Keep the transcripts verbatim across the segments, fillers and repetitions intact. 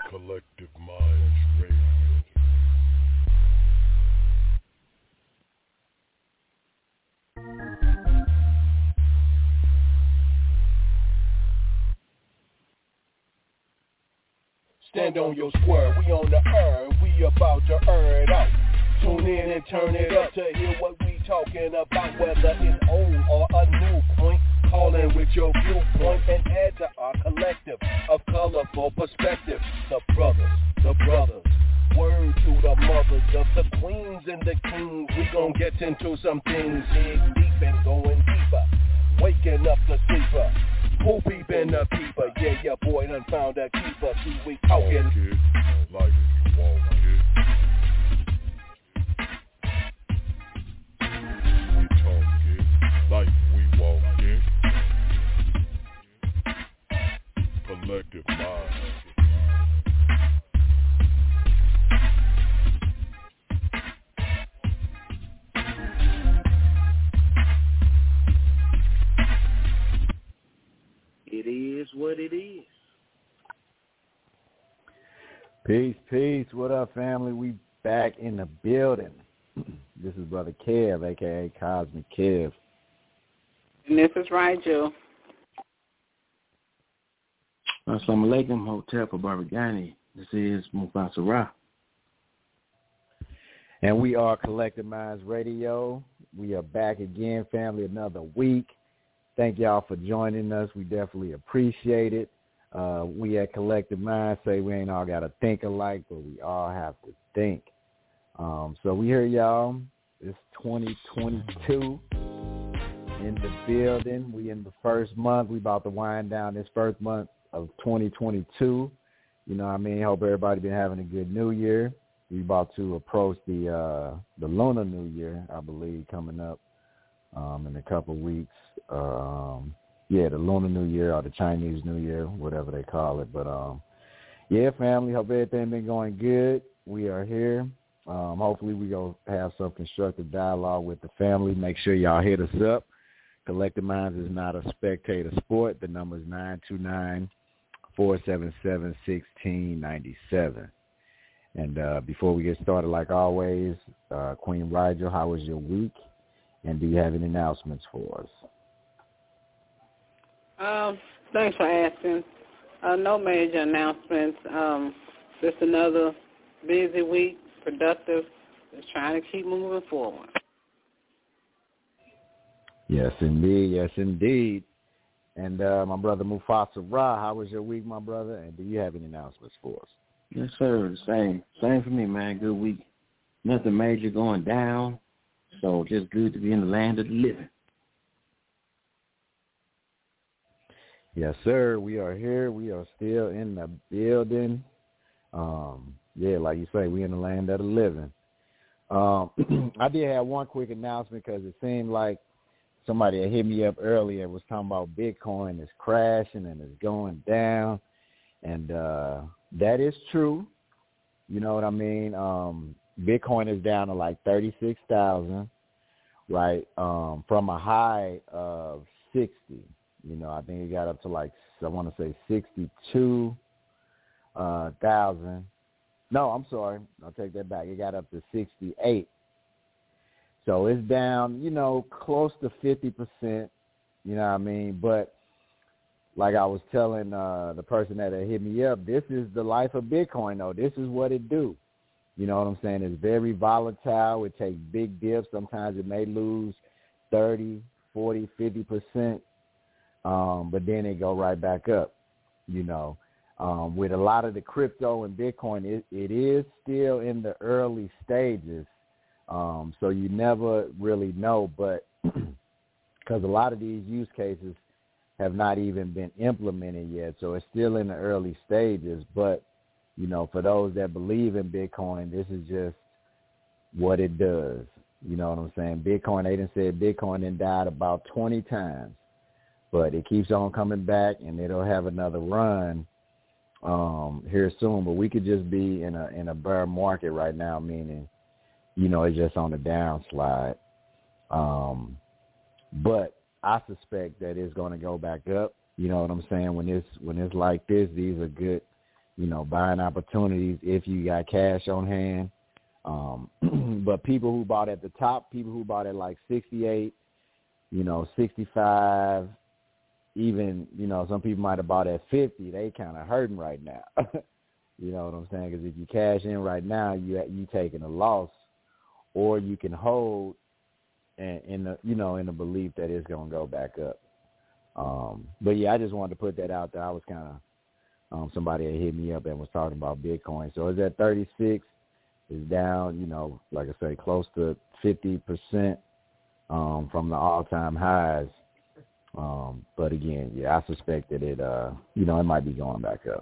Collective Minds Radio. Stand on your square, we on the earn, we about to earn it out. Tune in and turn it up to hear what we talking about, whether it's old or a new point. Call in with your viewpoint and add to our collective of colorful perspective. The brothers, the brothers, word to the mothers of the queens and the kings. We gon' get into some things, dig deep and going deeper. Waking up the sleeper, who peeping the peeper? Yeah, your boy done found a keeper. See, we talking kid, like you want it. We talking like we want it. Collective mind. It is what it is. Peace, peace. What up, family? We back in the building. This is Brother Kev, a k a. Cosmic Kev. And this is Rigel. Assalamu alaikum, Hotel for Barbagani. This is Mufasa Ra. And we are Collective Minds Radio. We are back again, family, another week. Thank y'all for joining us. We definitely appreciate it. Uh, we at Collective Minds say we ain't all got to think alike, but we all have to think. Um, so we hear y'all. It's twenty twenty-two in the building. We in the first month. We about to wind down this first month of twenty twenty-two. You know what I mean? Hope everybody been having a good New Year. We about to approach the uh, the Lunar New Year, I believe, coming up um, in a couple of weeks. Um, yeah, the Lunar New Year or the Chinese New Year, whatever they call it. But, um, yeah, family, hope everything been going good. We are here. Um, hopefully we going to have some constructive dialogue with the family. Make sure y'all hit us up. Collective Minds is not a spectator sport. The number is nine two nine, four seven seven, one six nine seven. And uh, before we get started, like always, uh, Queen Rigel, how was your week? And do you have any announcements for us? Um, thanks for asking. Uh, no major announcements. Um, just another busy week, productive, just trying to keep moving forward. Yes, indeed. Yes, indeed. And uh, my brother Mufasa Ra, how was your week, my brother? And do you have any announcements for us? Yes, sir. The same. Same for me, man. Good week. Nothing major going down. So just good to be in the land of the living. Yes, sir. We are here. We are still in the building. Um, yeah, like you say, we in the land of the living. Um, I did have one quick announcement because it seemed like somebody had hit me up earlier and was talking about Bitcoin is crashing and it's going down. And uh, that is true. You know what I mean? Um, Bitcoin is down to like thirty-six thousand, right, um, from a high of sixty. You know, I think it got up to like, I want to say sixty-two thousand. Uh, no, I'm sorry. I'll take that back. It got up to sixty-eight. So it's down, you know, close to fifty percent, you know what I mean? But like I was telling uh, the person that had hit me up, this is the life of Bitcoin, though. This is what it do. You know what I'm saying? It's very volatile. It takes big dips. Sometimes it may lose thirty, forty, fifty percent. Um, but then it go right back up, you know. Um, with a lot of the crypto and Bitcoin, it, it is still in the early stages, um, so you never really know. But because a lot of these use cases have not even been implemented yet, so it's still in the early stages. But, you know, for those that believe in Bitcoin, this is just what it does. You know what I'm saying? Bitcoin, they done said Bitcoin done died about twenty times. But it keeps on coming back, and it'll have another run um, here soon. But we could just be in a in a bear market right now, meaning, you know, it's just on the downslide. Um, but I suspect that it's going to go back up. You know what I'm saying? When it's when it's like this, these are good you know, buying opportunities if you got cash on hand. Um, but people who bought at the top, people who bought at like sixty-eight, you know, sixty-five, even, you know, some people might have bought at fifty. They kind of hurting right now. You know what I'm saying? Because if you cash in right now, you you taking a loss, or you can hold in, in the you know in the belief that it's gonna go back up. Um, but yeah, I just wanted to put that out there. I was kind of um, somebody had hit me up and was talking about Bitcoin. So it's at thirty-six. It's down, you know, like I say, close to fifty percent um, from the all-time highs. Um, but again, yeah, I suspect that it, uh, you know, it might be going back up.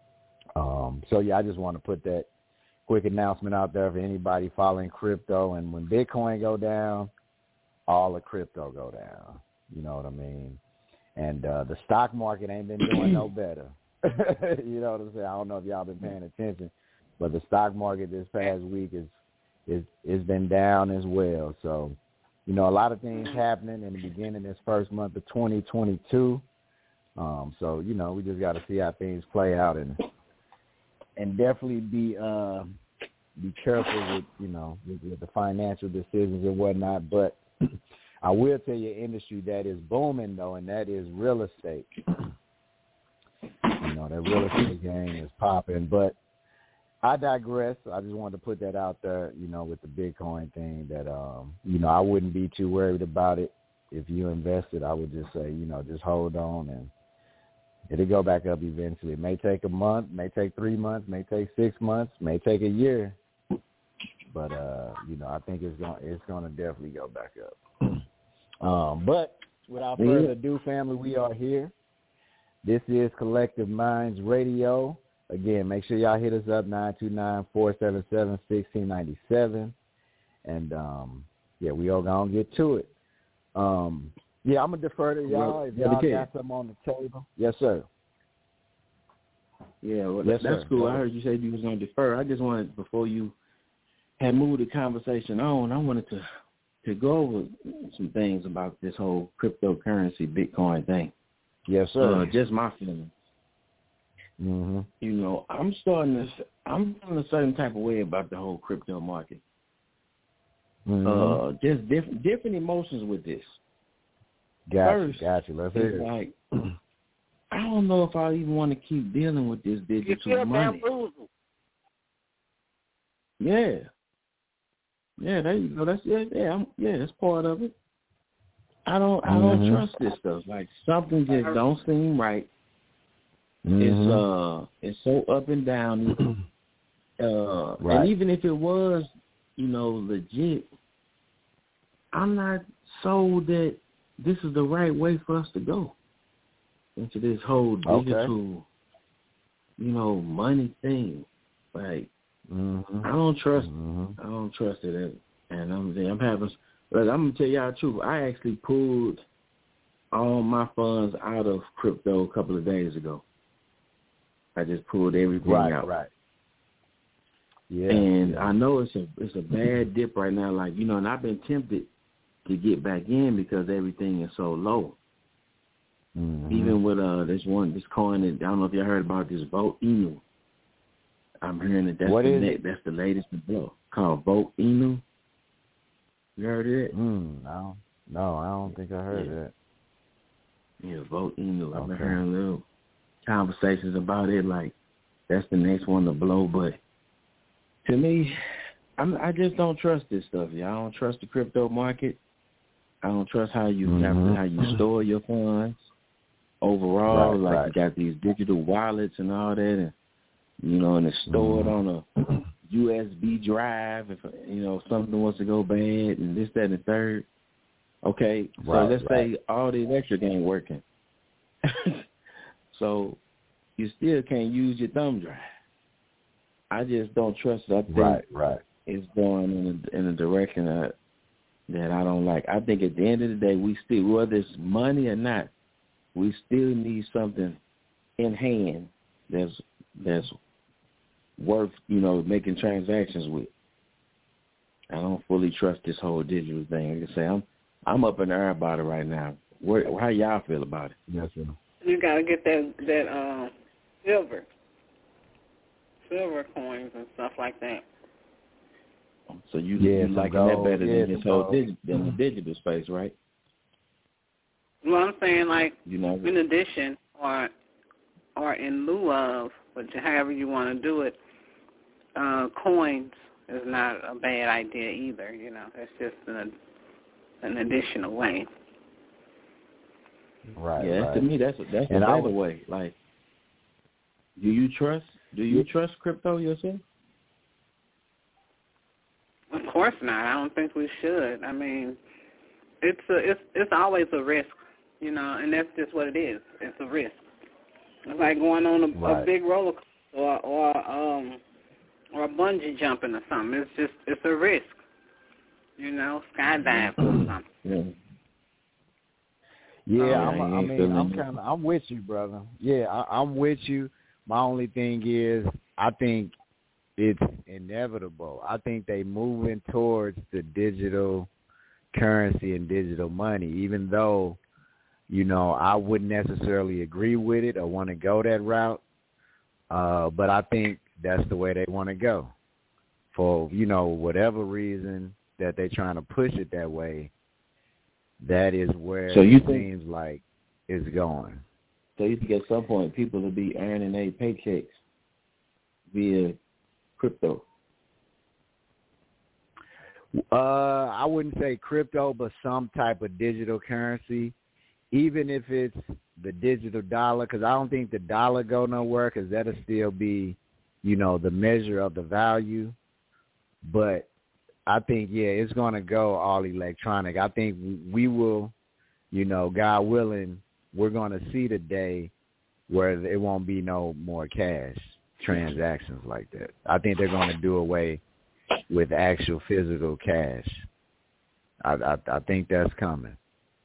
Um, so yeah, I just want to put that quick announcement out there for anybody following crypto. And when Bitcoin go down, all the crypto go down. You know what I mean? And uh, the stock market ain't been doing no better. You know what I'm saying? I don't know if y'all been paying attention. But the stock market this past week is is is been down as well. So, you know, a lot of things happening in the beginning of this first month of twenty twenty-two. Um, so, you know, we just got to see how things play out and and definitely be uh, be careful with, you know, with, with the financial decisions and whatnot. But I will tell you an industry that is booming, though, and that is real estate. You know, that real estate game is popping. But I digress. I just wanted to put that out there, you know, with the Bitcoin thing that, um, you know, I wouldn't be too worried about it. If you invested, I would just say, you know, just hold on and it'll go back up eventually. It may take a month, may take three months, may take six months, may take a year. But, uh, you know, I think it's going it's going to definitely go back up. um, but without further ado, family, we are here. This is Collective Minds Radio. Again, make sure y'all hit us up, nine two nine, four seven seven, one six nine seven. And, um, yeah, we all going to get to it. Um, yeah, I'm going to defer to y'all. Well, if y'all got something on the table. Yes, sir. Yeah, well, yes, that's sir. cool. I heard you say you was going to defer. I just wanted, before you had moved the conversation on, I wanted to, to go over some things about this whole cryptocurrency Bitcoin thing. Yes, sir. Uh, just my feelings. Mm-hmm. You know, I'm starting to, I'm feeling a certain type of way about the whole crypto market. Mm-hmm. Uh, just different, different emotions with this. Gotcha, First, gotcha. Let's hear it. Like, I don't know if I even want to keep dealing with this digital money. Yeah. Yeah, there you go. That's yeah, yeah, I'm, yeah, that's part of it. I don't, I don't mm-hmm. trust this stuff. Like something just don't seem right. Mm-hmm. It's uh, it's so up and down. Uh, right. And even if it was, you know, legit, I'm not sold that this is the right way for us to go into this whole digital, okay. you know, money thing. Like, mm-hmm. I don't trust. Mm-hmm. I don't trust it, and I'm I'm having. But I'm gonna tell y'all the truth. I actually pulled all my funds out of crypto a couple of days ago. I just pulled everything right, out. Right. Yeah. And yeah. I know it's a it's a bad dip right now. Like, you know, and I've been tempted to get back in because everything is so low. Mm-hmm. Even with uh this one this coin that I don't know if you heard about this Vote Inu. I'm hearing that that's what the is ne- that's the latest blow called Vote Inu. You heard of it? Mm, no, no, I don't think I heard yeah. that. Yeah, Vote Inu. I've been okay. hearing little conversations about it. Like that's the next one to blow. But to me, I'm, I just don't trust this stuff. Yeah, I don't trust the crypto market. I don't trust how you mm-hmm. have, how you store your funds overall. Right, like right. you got these digital wallets and all that, and you know, and it's stored mm-hmm. on a U S B drive if, you know, something wants to go bad and this, that, and the third. Okay, so right, let's right. say all the electric ain't working. So you still can't use your thumb drive. I just don't trust it. I think right, right. it's going in a, in a direction that, that I don't like. I think at the end of the day, we still, whether it's money or not, we still need something in hand that's that's worth, you know, making transactions with. I don't fully trust this whole digital thing. Like I say, I'm I'm up in the air about it right now. Where, how y'all feel about it? Yes, sir. You gotta get that that uh, silver. silver coins and stuff like that. So you Yeah, you some liking gold, that better yeah, than this some whole gold. digi- than the digital space, right? Well, I'm saying like You know, in addition or or in lieu of, but however you want to do it, uh, coins is not a bad idea either. You know, it's just an an additional way. Right. yeah, right. to me that's a, that's And a I better would- way. Like, do you trust? Do you trust crypto yourself? Of course not. I don't think we should. I mean, it's a, it's it's always a risk, you know, and that's just what it is. It's a risk. It's like going on a, Right. a big roller coaster or or um or bungee jumping or something. It's just it's a risk, you know, skydive or something. Yeah. Yeah, Oh, I'm, yeah, I you ain't mean, feeling I'm it. kind of, I'm with you, brother. Yeah, I, I'm with you. My only thing is, I think it's inevitable. I think they moving towards the digital currency and digital money, even though, you know, I wouldn't necessarily agree with it or want to go that route. Uh, but I think that's the way they want to go. For, you know, whatever reason that they're trying to push it that way, that is where So you it think- seems like it's going. So you think at some point people will be earning their paychecks via crypto? Uh, I wouldn't say crypto, but some type of digital currency, even if it's the digital dollar, because I don't think the dollar go nowhere, because that'll still be, you know, the measure of the value. But I think, yeah, it's going to go all electronic. I think we will, you know, God willing, we're going to see the day where it won't be no more cash transactions like that. I think they're going to do away with actual physical cash. I, I, I think that's coming.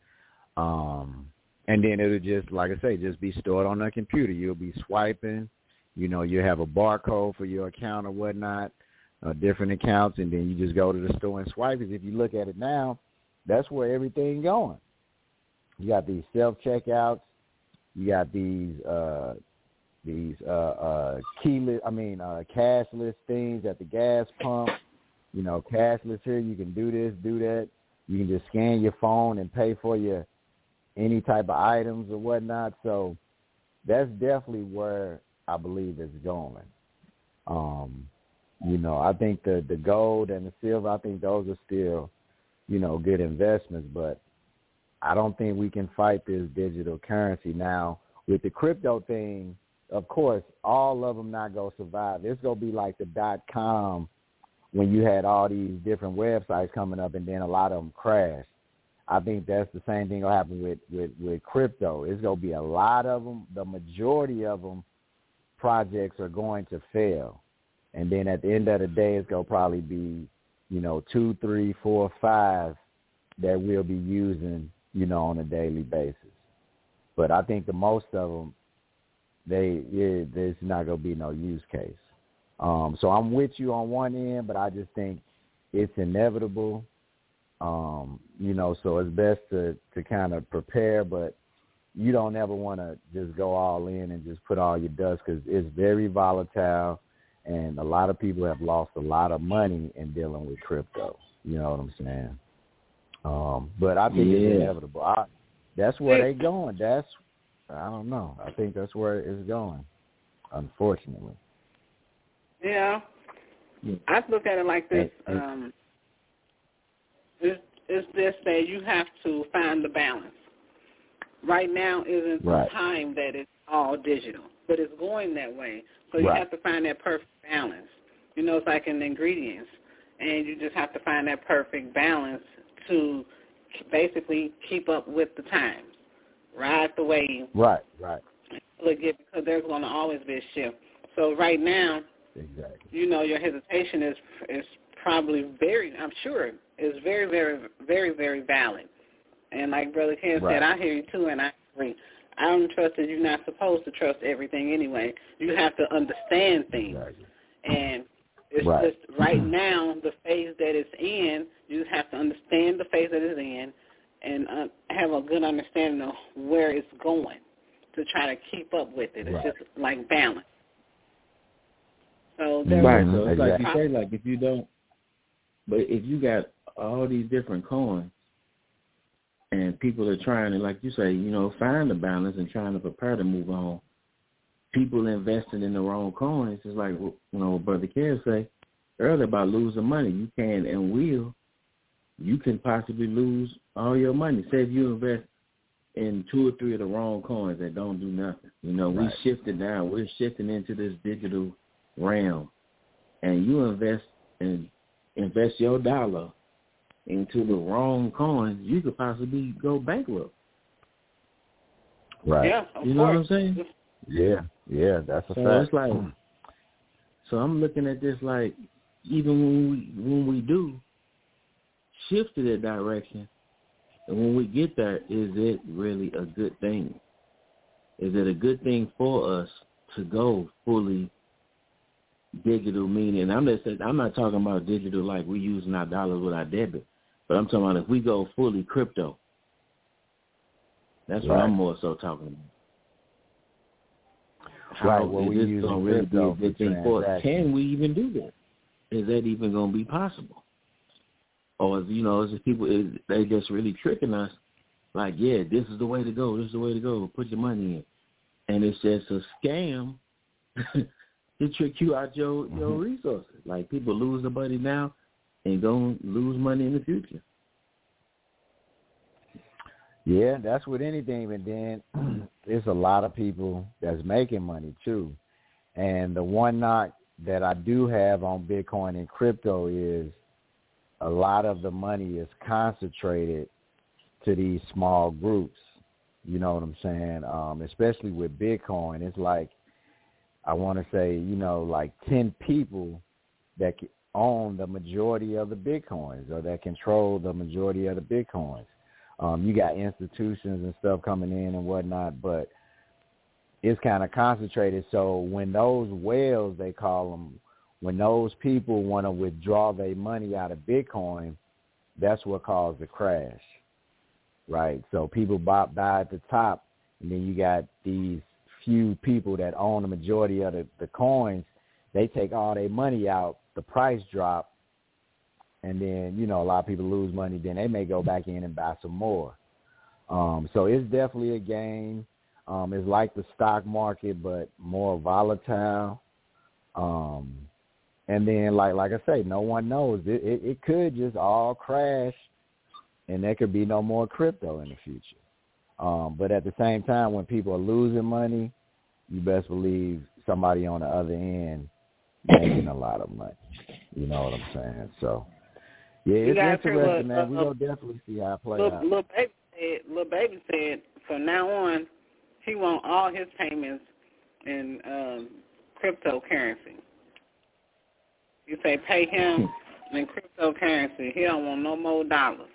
Um, and then it'll just, like I say, just be stored on a computer. You'll be swiping. You know, you have a barcode for your account or whatnot, uh, different accounts, and then you just go to the store and swipe. Because if you look at it now, that's where everything's going. You got these self-checkouts. You got these uh, these uh, uh, keyless, I mean, uh, cashless things at the gas pump. You know, cashless here. You can do this, do that. You can just scan your phone and pay for your any type of items or whatnot. So that's definitely where I believe it's going. Um, you know, I think the, the gold and the silver, I think those are still, you know, good investments, but I don't think we can fight this digital currency. Now, with the crypto thing, of course, all of them not going to survive. It's going to be like the dot-com when you had all these different websites coming up and then a lot of them crashed. I think that's the same thing will happen with, with, with crypto. It's going to be a lot of them. The majority of them projects are going to fail. And then at the end of the day, it's going to probably be, you know, two, three, four, five that we'll be using, you know, on a daily basis. But I think the most of them, they, yeah, there's not going to be no use case. Um, so I'm with you on one end, but I just think it's inevitable. Um, you know, so it's best to, to kind of prepare, but you don't ever want to just go all in and just put all your dust because it's very volatile, and a lot of people have lost a lot of money in dealing with crypto. You know what I'm saying? Um, but I think Yeah. it's inevitable. I, that's where they're going. That's, I don't know. I think that's where it's going, unfortunately. Yeah. I look at it like this. Um, it's, it's just that you have to find the balance. Right now isn't Right. the time that it's all digital, but it's going that way. So you Right. have to find that perfect balance. You know, it's like in ingredients, and you just have to find that perfect balance to basically keep up with the times, ride the wave. Right, right. Look, because there's going to always be a shift. So right now, Exactly. you know, your hesitation is is probably very, I'm sure, is very, very, very, very valid. And like Brother Ken Right. said, I hear you too, and I agree. I don't trust that you're not supposed to trust everything anyway. You have to understand things. Exactly. And it's Right. just right now, the phase that it's in, you have to understand the phase that it's in and uh, have a good understanding of where it's going to try to keep up with it. It's Right. just like balance. So there right. was, So it's exactly. like you say, like if you don't, but if you got all these different coins, and people are trying to, like you say, you know, find the balance and trying to prepare to move on. People investing in the wrong coins is like, you know, what Brother Kev say earlier about losing money. You can and will. You can possibly lose all your money. Say if you invest in two or three of the wrong coins that don't do nothing. You know, Right. we shifted now. We're shifting into this digital realm. And you invest and invest your dollar into the wrong coins, you could possibly go bankrupt. Right. yeah, of You know course. what I'm saying? Yeah. Yeah, that's a So fact. it's like, so I'm looking at this like, even when we when we do shift to that direction, and when we get there, is it really a good thing? Is it a good thing for us to go fully digital? Meaning, I'm not saying, I'm not talking about digital like we using our dollars with our debit, but I'm talking about if we go fully crypto. That's what Right. I'm more so talking about. Right, How well, is we this use going to really be a crypto good for thing for us? transactions. Can we even do that? Is that even going to be possible? Or, is, you know, is it people, is they just really tricking us like, yeah, this is the way to go, this is the way to go, put your money in. And it's just a scam to trick you out your, mm-hmm. your resources. Like, people lose their money now and going to lose money in the future. Yeah, that's with anything, but then there's a lot of people that's making money too. And the one knock that I do have on Bitcoin and crypto is a lot of the money is concentrated to these small groups. You know what I'm saying? Um, especially with Bitcoin, it's like, I want to say, you know, like ten people that own the majority of the Bitcoins or that control the majority of the Bitcoins. Um, you got institutions and stuff coming in and whatnot, but it's kind of concentrated. So when those whales, they call them, when those people want to withdraw their money out of Bitcoin, that's what caused the crash, right? So people buy, buy at the top, and then you got these few people that own the majority of the, the coins. They take all their money out, the price drop, and then, you know, a lot of people lose money. Then they may go back in and buy some more. Um, so it's definitely a game. Um, it's like the stock market, but more volatile. Um, and then, like like I say, no one knows. It, it, it could just all crash, and there could be no more crypto in the future. Um, but at the same time, when people are losing money, you best believe somebody on the other end making a lot of money. You know what I'm saying? So, yeah, it's interesting, man. Uh, We're going to definitely see how it plays Lil, out. Lil Baby said, Lil Baby said from now on, he want all his payments in um, cryptocurrency. You say pay him in cryptocurrency. He don't want no more dollars.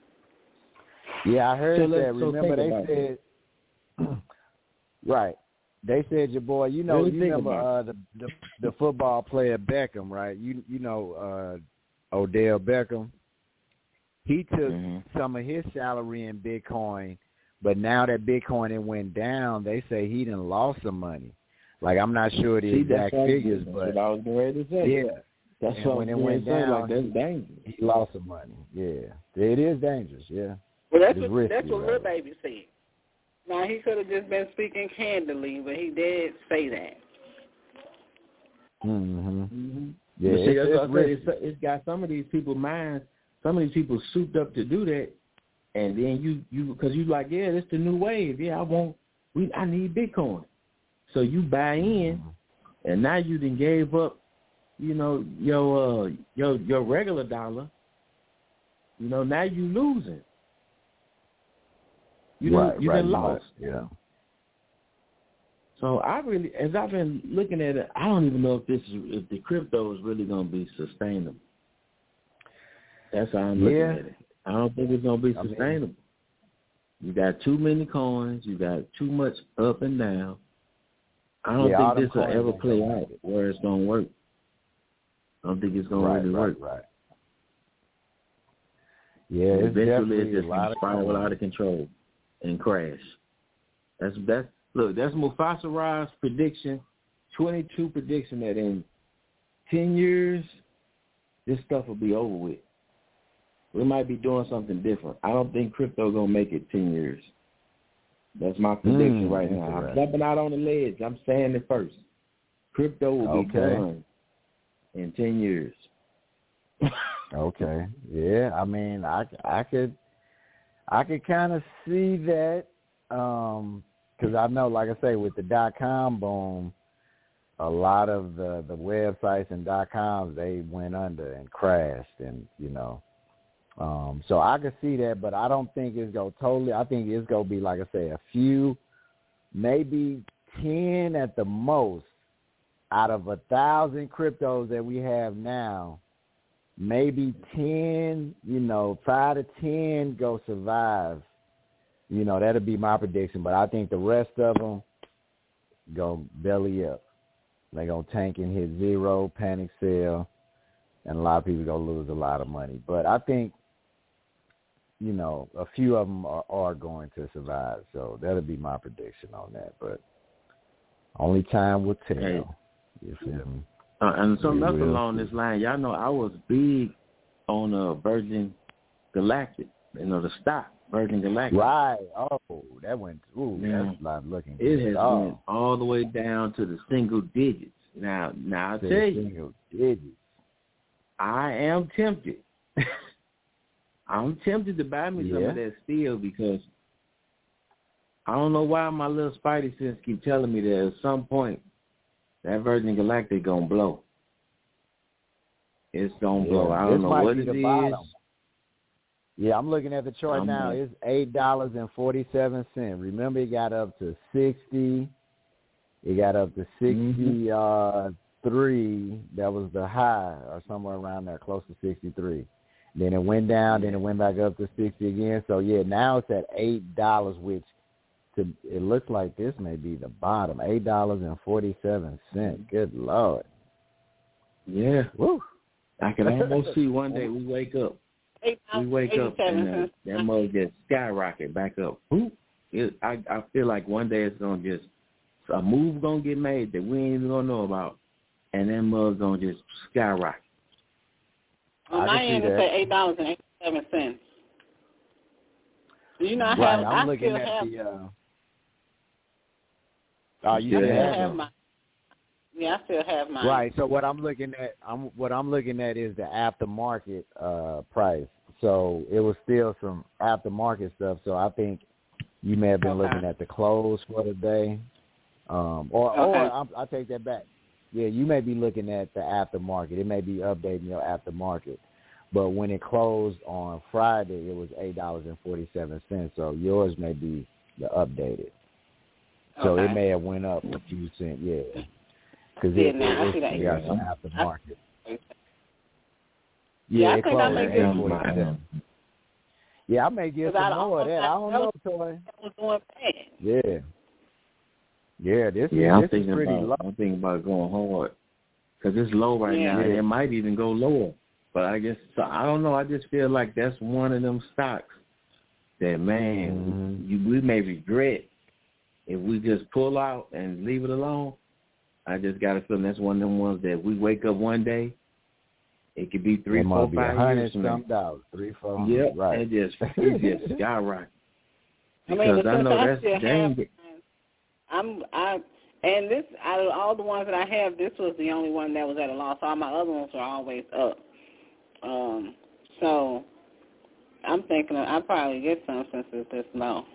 Yeah, I heard so that. So remember, they said, right. They said, your boy, you know, really you remember uh, the, the the football player Beckham, right? You you know uh, Odell Beckham. He took mm-hmm. some of his salary in Bitcoin, but now that Bitcoin it went down, they say he done lost some money. Like, I'm not sure the See, exact that's figures, that's but what I was ready to say. Yeah, that's and what when it went down, like, that's dangerous. He lost some money. Yeah, it is dangerous. Yeah, well, that's it's what risky, that's what right? Lil Baby said. Now, he could have just been speaking candidly, but he did say that. Mm-hmm. mm-hmm. Yeah, but see, it's, that's it's, what I said. It's, it's got some of these people's minds. Some of these people souped up to do that, and then you you because you like, yeah, it's the new wave. Yeah, I want, we I need Bitcoin, so you buy in, mm-hmm. and now you done gave up, you know, your uh, your your regular dollar. You know, now you losing. You right, done, you right, done lost. Right, yeah. So I really, as I've been looking at it, I don't even know if this is, if the crypto is really going to be sustainable. That's how I'm looking yeah. at it. I don't think it's going to be sustainable. I mean, you got too many coins. You got too much up and down. I don't yeah, think this will ever play out where it's going to work. I don't think it's going right, to really right, work. Right. Yeah, and it's eventually definitely it's just going to spiral out of control and crash. That's that's look. That's Mufasa Ra's prediction, twenty-two prediction that in ten years, this stuff will be over with. We might be doing something different. I don't think crypto gonna make it ten years. That's my prediction mm, right now. I'm jumping out on the ledge. I'm saying it first. Crypto will okay. be done in ten years. Okay. Yeah. I mean, I, I could, I could kind of see that, um, because I know, like I say, with the dot com boom, a lot of the the websites and dot coms, they went under and crashed, and you know. Um, so I can see that, but I don't think it's going to totally, I think it's going to be, like I say, a few, maybe ten at the most out of a thousand cryptos that we have now, maybe ten, you know, five to ten go survive. You know, that'll be my prediction, but I think the rest of them go belly up. They're going to tank and hit zero, panic sell, and a lot of people going to lose a lot of money. But I think, you know, a few of them are, are going to survive. So that'll be my prediction on that. But only time will tell. Hey. You feel me? Uh, and something else along this line, y'all know I was big on uh, Virgin Galactic, you know, the stock, Virgin Galactic. Right. Oh, that went, ooh, yeah. that's not looking good. It has oh. went all the way down to the single digits. Now, now I'll to tell you, you, digits. I am tempted. I'm tempted to buy me some yeah. of that still because I don't know why my little spidey sense keep telling me that at some point that Virgin Galactic gonna blow. It's gonna yeah. blow. I don't this know might what be it the is. bottom. Yeah, I'm looking at the chart I'm now. like, It's eight dollars and forty-seven cents. Remember, it got up to sixty. It got up to sixty-three. Mm-hmm. That was the high, or somewhere around there, close to sixty-three. Then it went down. Then it went back up to sixty again. So yeah, now it's at eight dollars, which to, it looks like this may be the bottom. Eight dollars and forty-seven cents. Good Lord. Yeah. Woo. I can almost see one day we wake up. We wake up and uh, that mug just skyrocket back up. It, I, I feel like one day it's gonna just a move gonna get made that we ain't even gonna know about, and that mug gonna just skyrocket. On my end, it say eight dollars and eighty-seven cents. You know, I right, have. I'm I looking still at have, the. Uh, oh, you I still still have, have my. Yeah, I still have mine. Right. So what I'm looking at, I'm what I'm looking at is the aftermarket uh, price. So it was still some aftermarket stuff. So I think you may have been okay. looking at the close for the day, um, or okay. or I, I take that back. Yeah, you may be looking at the aftermarket. It may be updating your aftermarket. But when it closed on Friday, it was eight dollars and forty-seven cents. So yours may be the updated. So okay. it may have went up a few cents. Yeah. Because yeah, it, now, it, I see that. it got some aftermarket. I, yeah, yeah, I it think I closed may at get eight forty-seven. Yeah, I may get some I more of that. I don't know, Toy. Was doing bad. Yeah. Yeah, this, yeah, this I'm is pretty about, low. I'm thinking about going hard because it's low right yeah. now. Yeah. And it might even go lower. But I guess, so I don't know, I just feel like that's one of them stocks that, man, mm-hmm. you, we may regret if we just pull out and leave it alone. I just got a feeling that's one of them ones that we wake up one day, it could be three, it four, be five years from now. some dollars, three, four, yep, right. and just it just skyrocket. Because I, mean, I know I that's dang. Have, I'm I and this out of all the ones that I have, this was the only one that was at a loss. All my other ones are always up. Um, so I'm thinking I'll probably get some since it's this low.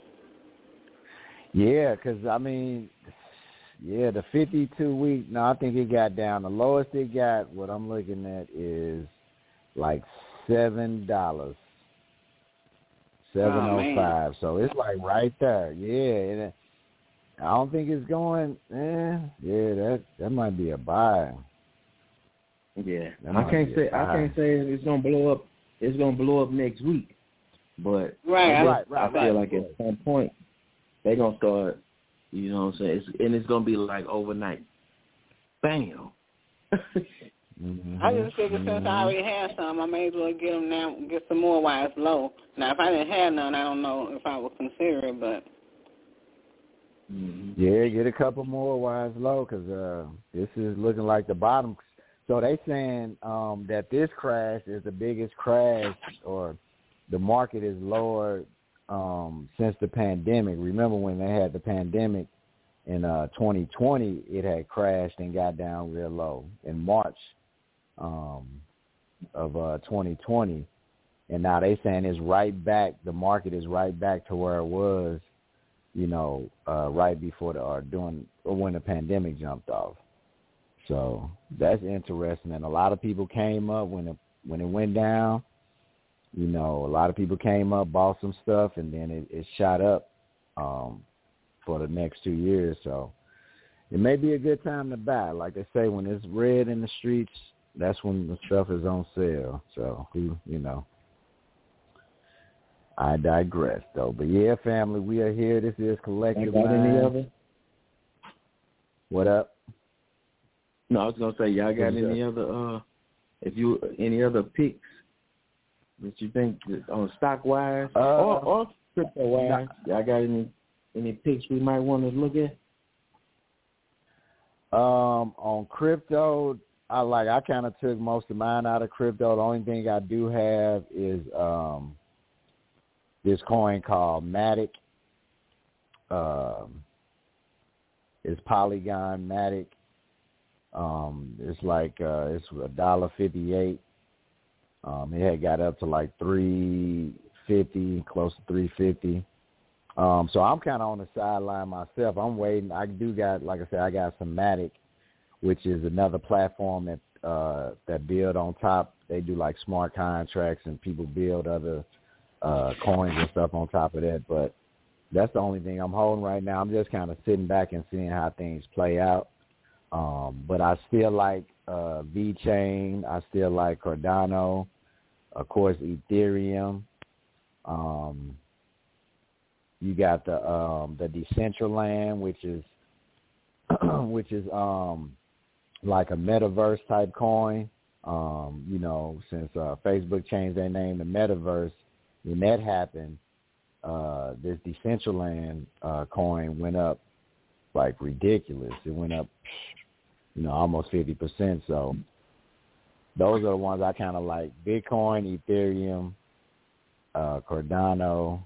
Yeah, because I mean. Yeah, the fifty-two week, no, I think it got down. The lowest it got, what I'm looking at, is like seven dollars. seven oh five. Oh, so it's like right there. Yeah. And I don't think it's going, eh, yeah, that that might be a buy. Yeah. I can't say I can't say it's gonna blow up it's gonna blow up next week. But right, I, right, right, I feel right, like right. at some point they're gonna start. You know what I'm saying? It's, and it's going to be like overnight. Bam. mm-hmm. I just figured since I already had some, I may as well get them now, get some more while it's low. Now, if I didn't have none, I don't know if I would consider it, but. Mm-hmm. Yeah, get a couple more while it's low because uh, this is looking like the bottom. So they saying um, that this crash is the biggest crash, or the market is lower um, since the pandemic. Remember when they had the pandemic in uh, twenty twenty, it had crashed and got down real low in March um, of uh, twenty twenty. And now they saying it's right back, the market is right back to where it was, you know, uh, right before the, or during, or when the pandemic jumped off. So that's interesting. And a lot of people came up when it, when it went down. You know, a lot of people came up, bought some stuff, and then it, it shot up um, for the next two years. So it may be a good time to buy. Like they say, when it's red in the streets, that's when the stuff is on sale. So, who, you know, I digress, though. But, yeah, family, we are here. This is Collective Got any Mind. other? What up? No, I was gonna say, y'all got any other uh, if you any other picks that you think that on stock wise uh, or, or crypto wise, y'all got any any picks we might want to look at? Um, on crypto, I like I kind of took most of mine out of crypto. The only thing I do have is um this coin called Matic. Um, it's Polygon Matic. Um, it's like uh, it's a dollar fifty-eight. Um, it had got up to like three fifty, close to three fifty. Um, so I'm kind of on the sideline myself. I'm waiting. I do got, like I said, I got some Matic, which is another platform that uh, that build on top. They do like smart contracts, and people build other uh, coins and stuff on top of that. But that's the only thing I'm holding right now. I'm just kind of sitting back and seeing how things play out. Um, but I still like uh, VeChain. I still like Cardano. Of course, Ethereum. Um, you got the um, the Decentraland, which is which is um, like a metaverse type coin. Um, you know, since uh, Facebook changed their name to Metaverse, when that happened, uh, this Decentraland uh, coin went up like ridiculous. It went up, you know, almost fifty percent. So those are the ones I kind of like: Bitcoin, Ethereum, uh, Cardano,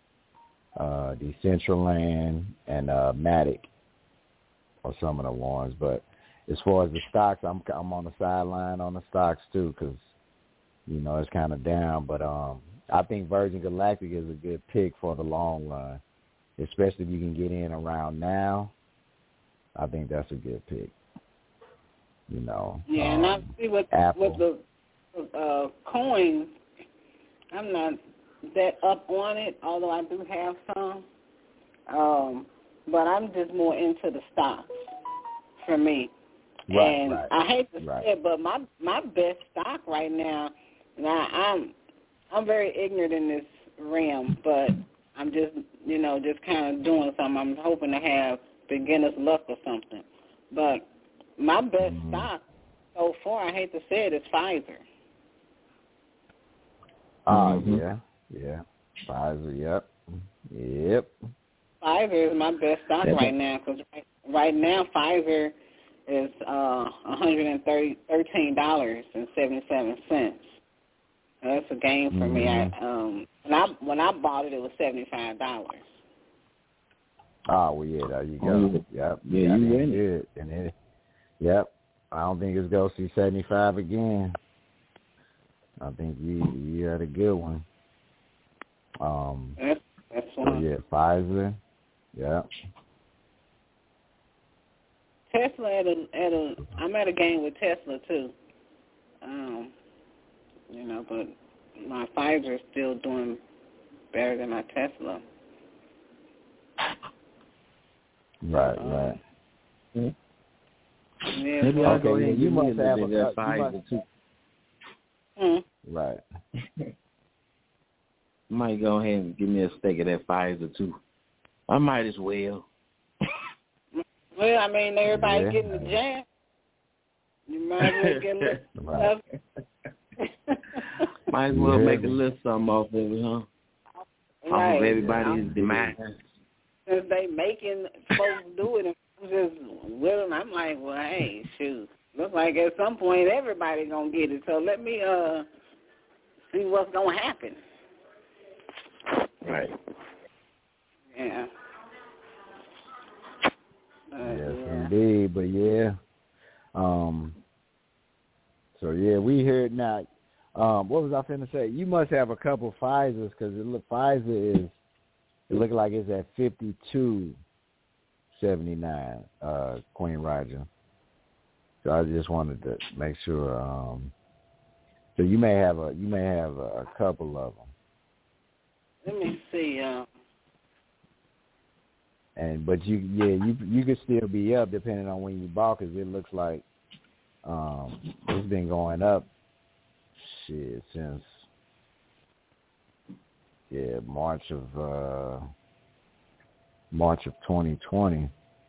uh, Decentraland, and uh, Matic are some of the ones. But as far as the stocks, I'm I'm on the sideline on the stocks too, because you know it's kind of down. But um, I think Virgin Galactic is a good pick for the long run, especially if you can get in around now. I think that's a good pick. You know. Yeah, um, and I see with Apple. with the uh, coins, I'm not that up on it, although I do have some. Um, but I'm just more into the stocks for me. Right, and right, I hate to right. say it, but my my best stock right now, now I'm I'm very ignorant in this realm, but I'm just you know just kind of doing something. I'm hoping to have beginner's luck or something. But my best mm-hmm. stock so far, I hate to say it, is Pfizer. Oh, mm-hmm. yeah, yeah. Pfizer, yep. Yep. Pfizer is my best stock That's right now because right, right now Pfizer is uh, one hundred thirteen dollars and seventy-seven cents. That's a gain for mm-hmm. me. I, um, when I when I bought it, it was seventy-five dollars. Oh, well, yeah, there you go. Oh, yep. Yeah, yeah, you win it. And it, yep. I don't think it's going to see seventy-five again. I think you you had a good one. Um, That's, that's so, one. yeah, Pfizer. Yeah. Tesla at a, at a I'm at a game with Tesla too. Um, you know, but my Pfizer is still doing better than my Tesla. Right, um, right. Mm-hmm. Yeah, Maybe well, I'll go Okay, ahead and you give me must a have little a- bit of you that must- Pfizer too. hmm. Right. Might go ahead and give me a stake of that Pfizer too. I might as well. Well, I mean, everybody's Yeah. getting the jab. You might as well get a little Right. stuff. Might as well Yeah. make a little something off of it, huh? Off Right. of everybody's I'm- demise. Since they making folks do it and I'm just with them, I'm like, well, hey, shoot. Looks like at some point everybody gonna get it. So let me uh see what's gonna happen. Right. Yeah. Uh, yes, yeah. indeed. But yeah, um. So yeah, we heard now. Um, what was I finna say? You must have a couple Pfizer's because it look Pfizer is. It look like it's at fifty-two seventy-nine. Uh, Queen Roger. So I just wanted to make sure. Um, so you may have a you may have a, a couple of them. Let me see. Uh, and but you yeah you you could still be up depending on when you bought because it looks like um, it's been going up shit since yeah March of uh, March of twenty twenty.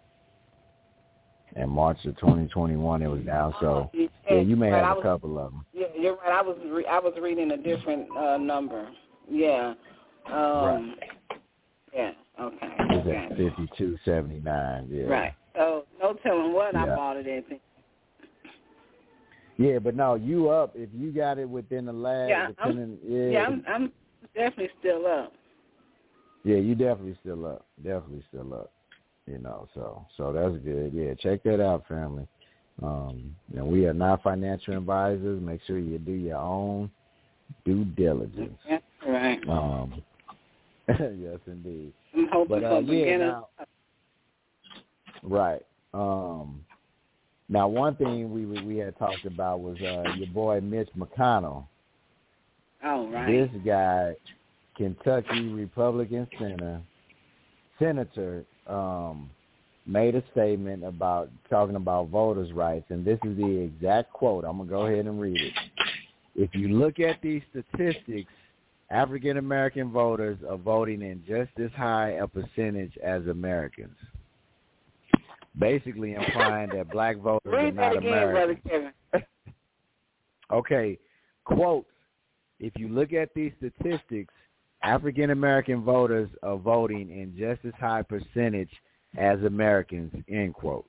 And March of twenty twenty-one, it was down. So yeah, yeah, you may right, have a was, couple of them. Yeah, you're right. I was re- I was reading a different uh, number. Yeah. Um, right. Yeah. Okay. It's okay. at fifty-two seventy-nine. Yeah. Right. So no telling what yeah. I bought it at. Yeah, but no, you up if you got it within the last. Yeah, depending, I'm, yeah, yeah, I'm, I'm definitely still up. Yeah, you definitely still up. Definitely still up. You know, so so that's good. Yeah, check that out, family. Um, you know, we are not financial advisors. Make sure you do your own due diligence. Yeah, right. Um, yes, indeed. I'm hoping but, uh, for yeah, beginners. now, right. Um, now, one thing we we had talked about was uh, your boy Mitch McConnell. Oh, right. This guy, Kentucky Republican senator, senator. Um, made a statement about talking about voters' rights, and this is the exact quote. I'm going to go ahead and read it. If you look at these statistics, African-American voters are voting in just as high a percentage as Americans, basically implying that black voters read are not that again, Americans. Brother Kevin. Okay, quote, if you look at these statistics, African-American voters are voting in just as high percentage as Americans, end quote.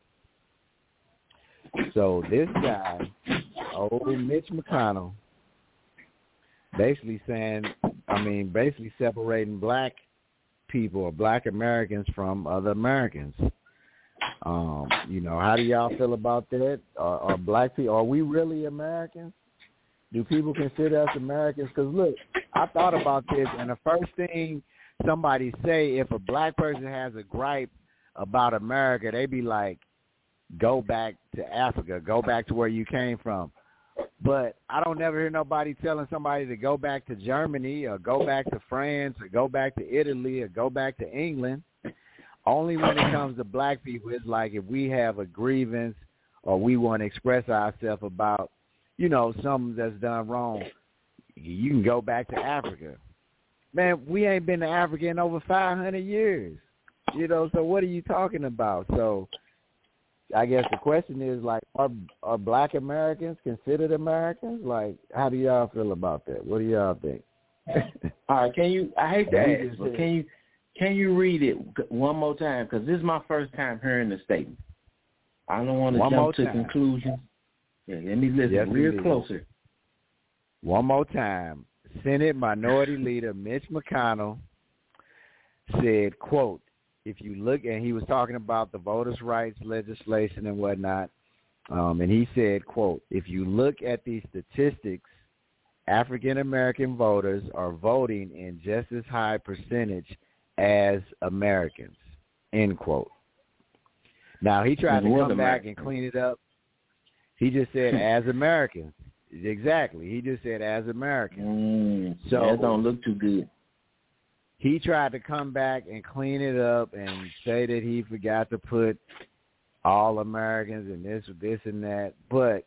So this guy, old Mitch McConnell, basically saying, I mean, basically separating black people or black Americans from other Americans. Um, you know, how do y'all feel about that? Are, are black people, are we really Americans? Do people consider us Americans? Because, look, I thought about this, and the first thing somebody say, if a black person has a gripe about America, they be like, go back to Africa, go back to where you came from. But I don't never hear nobody telling somebody to go back to Germany or go back to France or go back to Italy or go back to England. Only when it comes to black people, it's like if we have a grievance or we want to express ourselves about, you know, something that's done wrong, you can go back to Africa. Man, we ain't been to Africa in over five hundred years. You know, so what are you talking about? So I guess the question is, like, are are black Americans considered Americans? Like, how do y'all feel about that? What do y'all think? All right, can you, I hate to Yeah, ask, but can you, can you read it one more time? Because this is my first time hearing the statement. I don't want to one jump to time. conclusions. Yeah, let me listen yes, real indeed. closer. One more time. Senate Minority Leader Mitch McConnell said, quote, if you look, and he was talking about the voters' rights legislation and whatnot, um, and he said, quote, if you look at these statistics, African-American voters are voting in just as high percentage as Americans, end quote. Now, he tried to come back and clean it up. He just said as Americans. Exactly. He just said as Americans. Mm, so that don't look too good. He tried to come back and clean it up and say that he forgot to put all Americans and this, this and that. But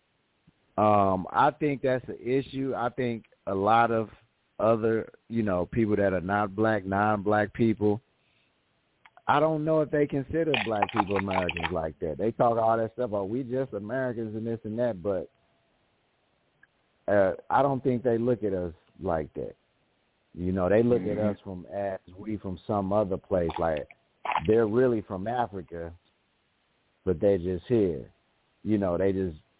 um, I think that's an issue. I think a lot of other, you know, people that are not black, non-black people, I don't know if they consider black people Americans like that. They talk all that stuff about we just Americans and this and that, but uh, I don't think they look at us like that. You know, they look mm-hmm. at us from as we from some other place, like they're really from Africa, but they're just here. You know, they just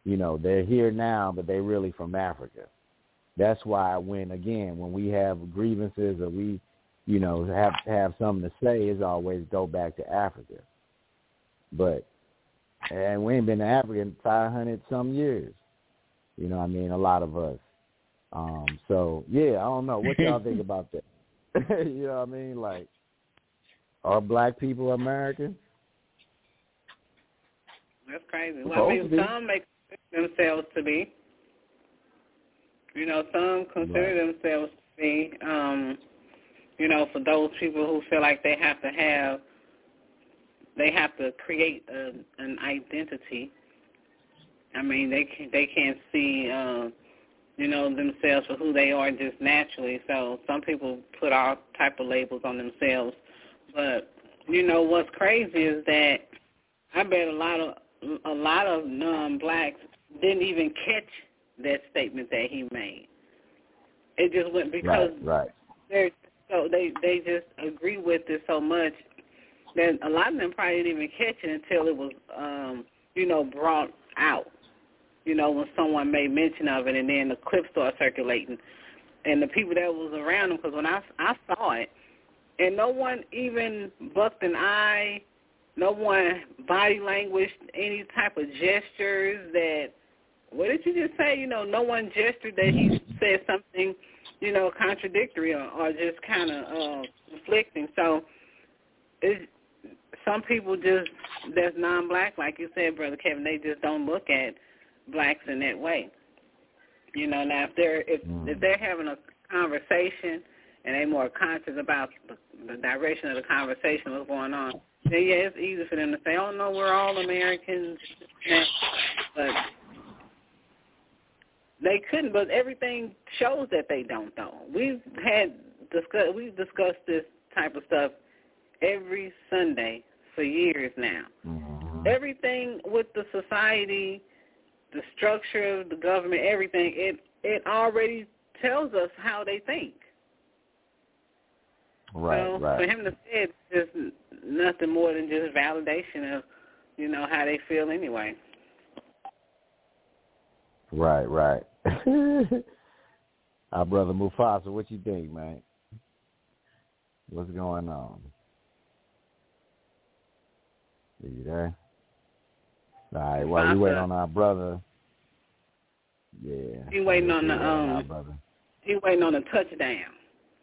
you know, they're here now, but they're really from Africa. That's why when, again, when we have grievances or we, you know, have have something to say, it's always go back to Africa. But, and we ain't been to Africa in five hundred some years. You know what I mean? A lot of us. Um, so, yeah, I don't know. What y'all think about that? You know what I mean? Like, are black people American? That's crazy. Well, I mean, some make themselves to be. You know, some consider right. themselves to be, um, you know, for those people who feel like they have to have, they have to create a, an identity. I mean, they can, they can't see, uh, you know, themselves for who they are just naturally. So some people put all type of labels on themselves. But, you know, what's crazy is that I bet a lot of a lot of non-blacks didn't even catch that statement that he made. It just went because right, right. they're so they they just agree with it so much that a lot of them probably didn't even catch it until it was um, you know, brought out. You know, when someone made mention of it, and then the clip started circulating, and the people that was around them, because when I I saw it, and no one even bucked an eye. No one body language, any type of gestures that, what did you just say? You know, no one gestured that he said something, you know, contradictory or, or just kind of uh, conflicting. So it's, some people just, that's non-black, like you said, Brother Kevin, they just don't look at blacks in that way. You know, now if they're, if, mm. if they're having a conversation and they're more conscious about the, the direction of the conversation, what's going on, then, yeah, it's easy for them to say, oh, no, we're all Americans. But they couldn't, but everything shows that they don't, though. We've had discuss, we've discussed this type of stuff every Sunday for years now. Mm-hmm. Everything with the society, the structure of the government, everything, it, it already tells us how they think. Right, so right. For him to say it's just nothing more than just validation of, you know, how they feel anyway. Right, right. Our brother Mufasa, what you think, man? What's going on? Are you there? All right, while well, we wait on our brother. Yeah. He waiting on the um. on our brother. He waiting on the touchdown.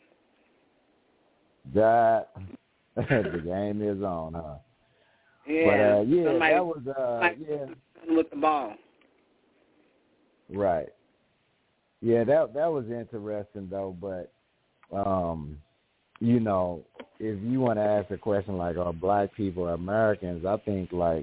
That the game is on, huh? Yeah. But uh, yeah, somebody, that was uh, like yeah. with the ball. Right. Yeah, that that was interesting though. But um, you know, if you want to ask a question like, are black people Americans? I think like,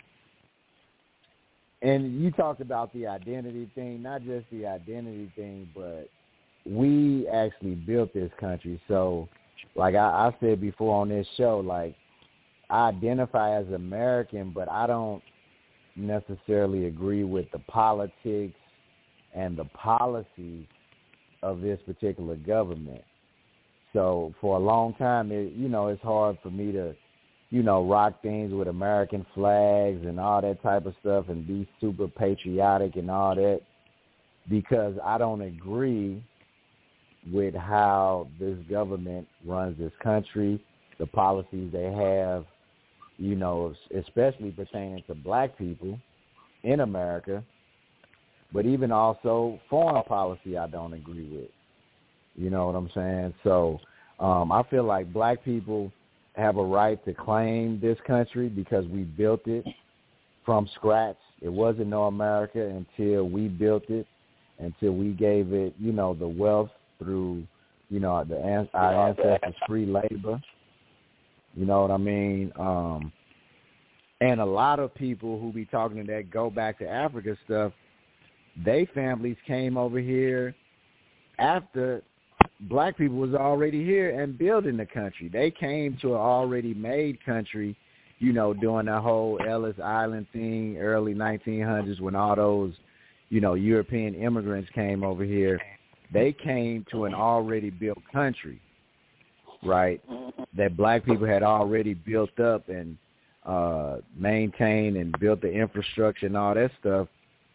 and you talked about the identity thing, not just the identity thing, but we actually built this country, so. Like I, I said before on this show, like I identify as American, but I don't necessarily agree with the politics and the policies of this particular government. So for a long time, it, you know, it's hard for me to, you know, rock things with American flags and all that type of stuff and be super patriotic and all that because I don't agree with how this government runs this country, the policies they have, you know, especially pertaining to black people in America, but even also foreign policy I don't agree with. You know what I'm saying? So um, I feel like black people have a right to claim this country because we built it from scratch. It wasn't no America until we built it, until we gave it, you know, the wealth through, you know, the our ancestors' free labor. You know what I mean? Um, and a lot of people who be talking to that go back to Africa stuff, they families came over here after black people was already here and building the country. They came to an already made country, you know, doing that whole Ellis Island thing, early nineteen hundreds when all those, you know, European immigrants came over here. They came to an already built country, right, that black people had already built up and uh, maintained and built the infrastructure and all that stuff.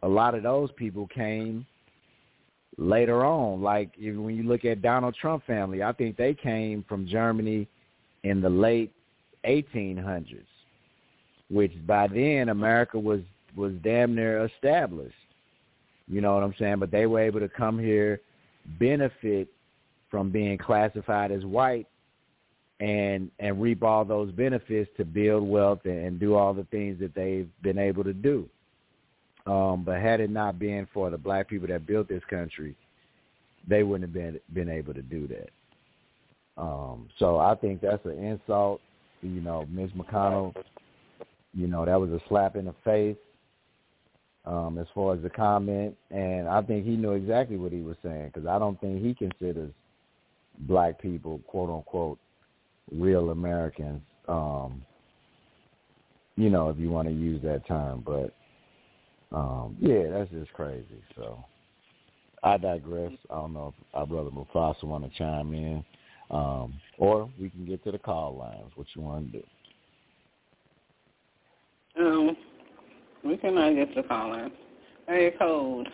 a lot of those people came later on. Like if, when you look at Donald Trump family, I think they came from Germany in the late eighteen hundreds, which by then America was, was damn near established. You know what I'm saying? But they were able to come here, benefit from being classified as white, and and reap all those benefits to build wealth and, and do all the things that they've been able to do. Um, but had it not been for the black people that built this country, they wouldn't have been been able to do that. Um, so I think that's an insult. You know, Mitch McConnell, you know, that was a slap in the face um, as far as the comment. And I think he knew exactly what he was saying, because I don't think he considers black people, quote unquote, real Americans, um, you know, if you want to use that term. But, um, yeah, that's just crazy. So I digress. I don't know if our brother Mufasa want to chime in, um, or we can get to the call lines. What you want to do? Um, we cannot get to the call lines. Area code.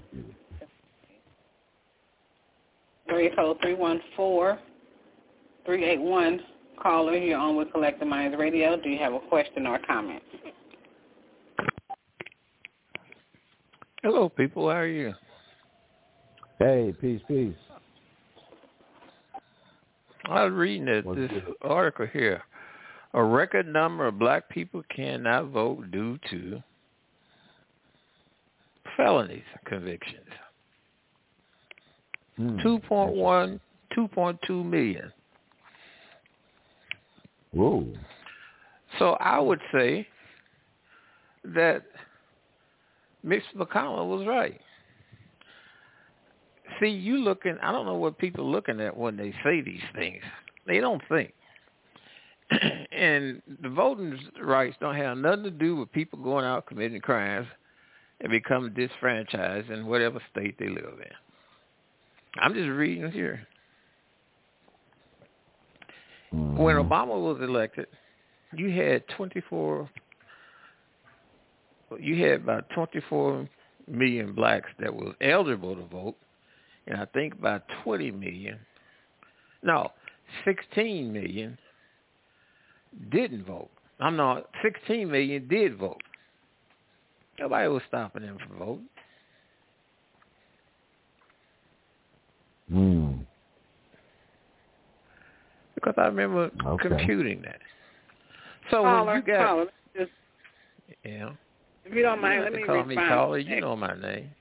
Area code three one four, three eight one. Caller, you're on with Collective Minds Radio. Do you have a question or a comment? Hello, people. How are you? Hey, peace, peace. I was reading this, this article here. A record number of black people cannot vote due to felonies convictions. Hmm. two point one, two point two million. Whoa. So I would say that Mitch McConnell was right. See, you looking, I don't know what people are looking at when they say these things. They don't think. And the voting rights don't have nothing to do with people going out committing crimes and becoming disfranchised in whatever state they live in. I'm just reading here. Mm-hmm. When Obama was elected, you had twenty-four, you had about twenty-four million blacks that was eligible to vote, and I think about twenty million, no, sixteen million didn't vote. I'm not, sixteen million did vote. Nobody was stopping them from voting. Hmm. Because I remember okay. computing that. So caller, when you got, caller, just, yeah, if you don't you mind, let me call me caller. You know my name.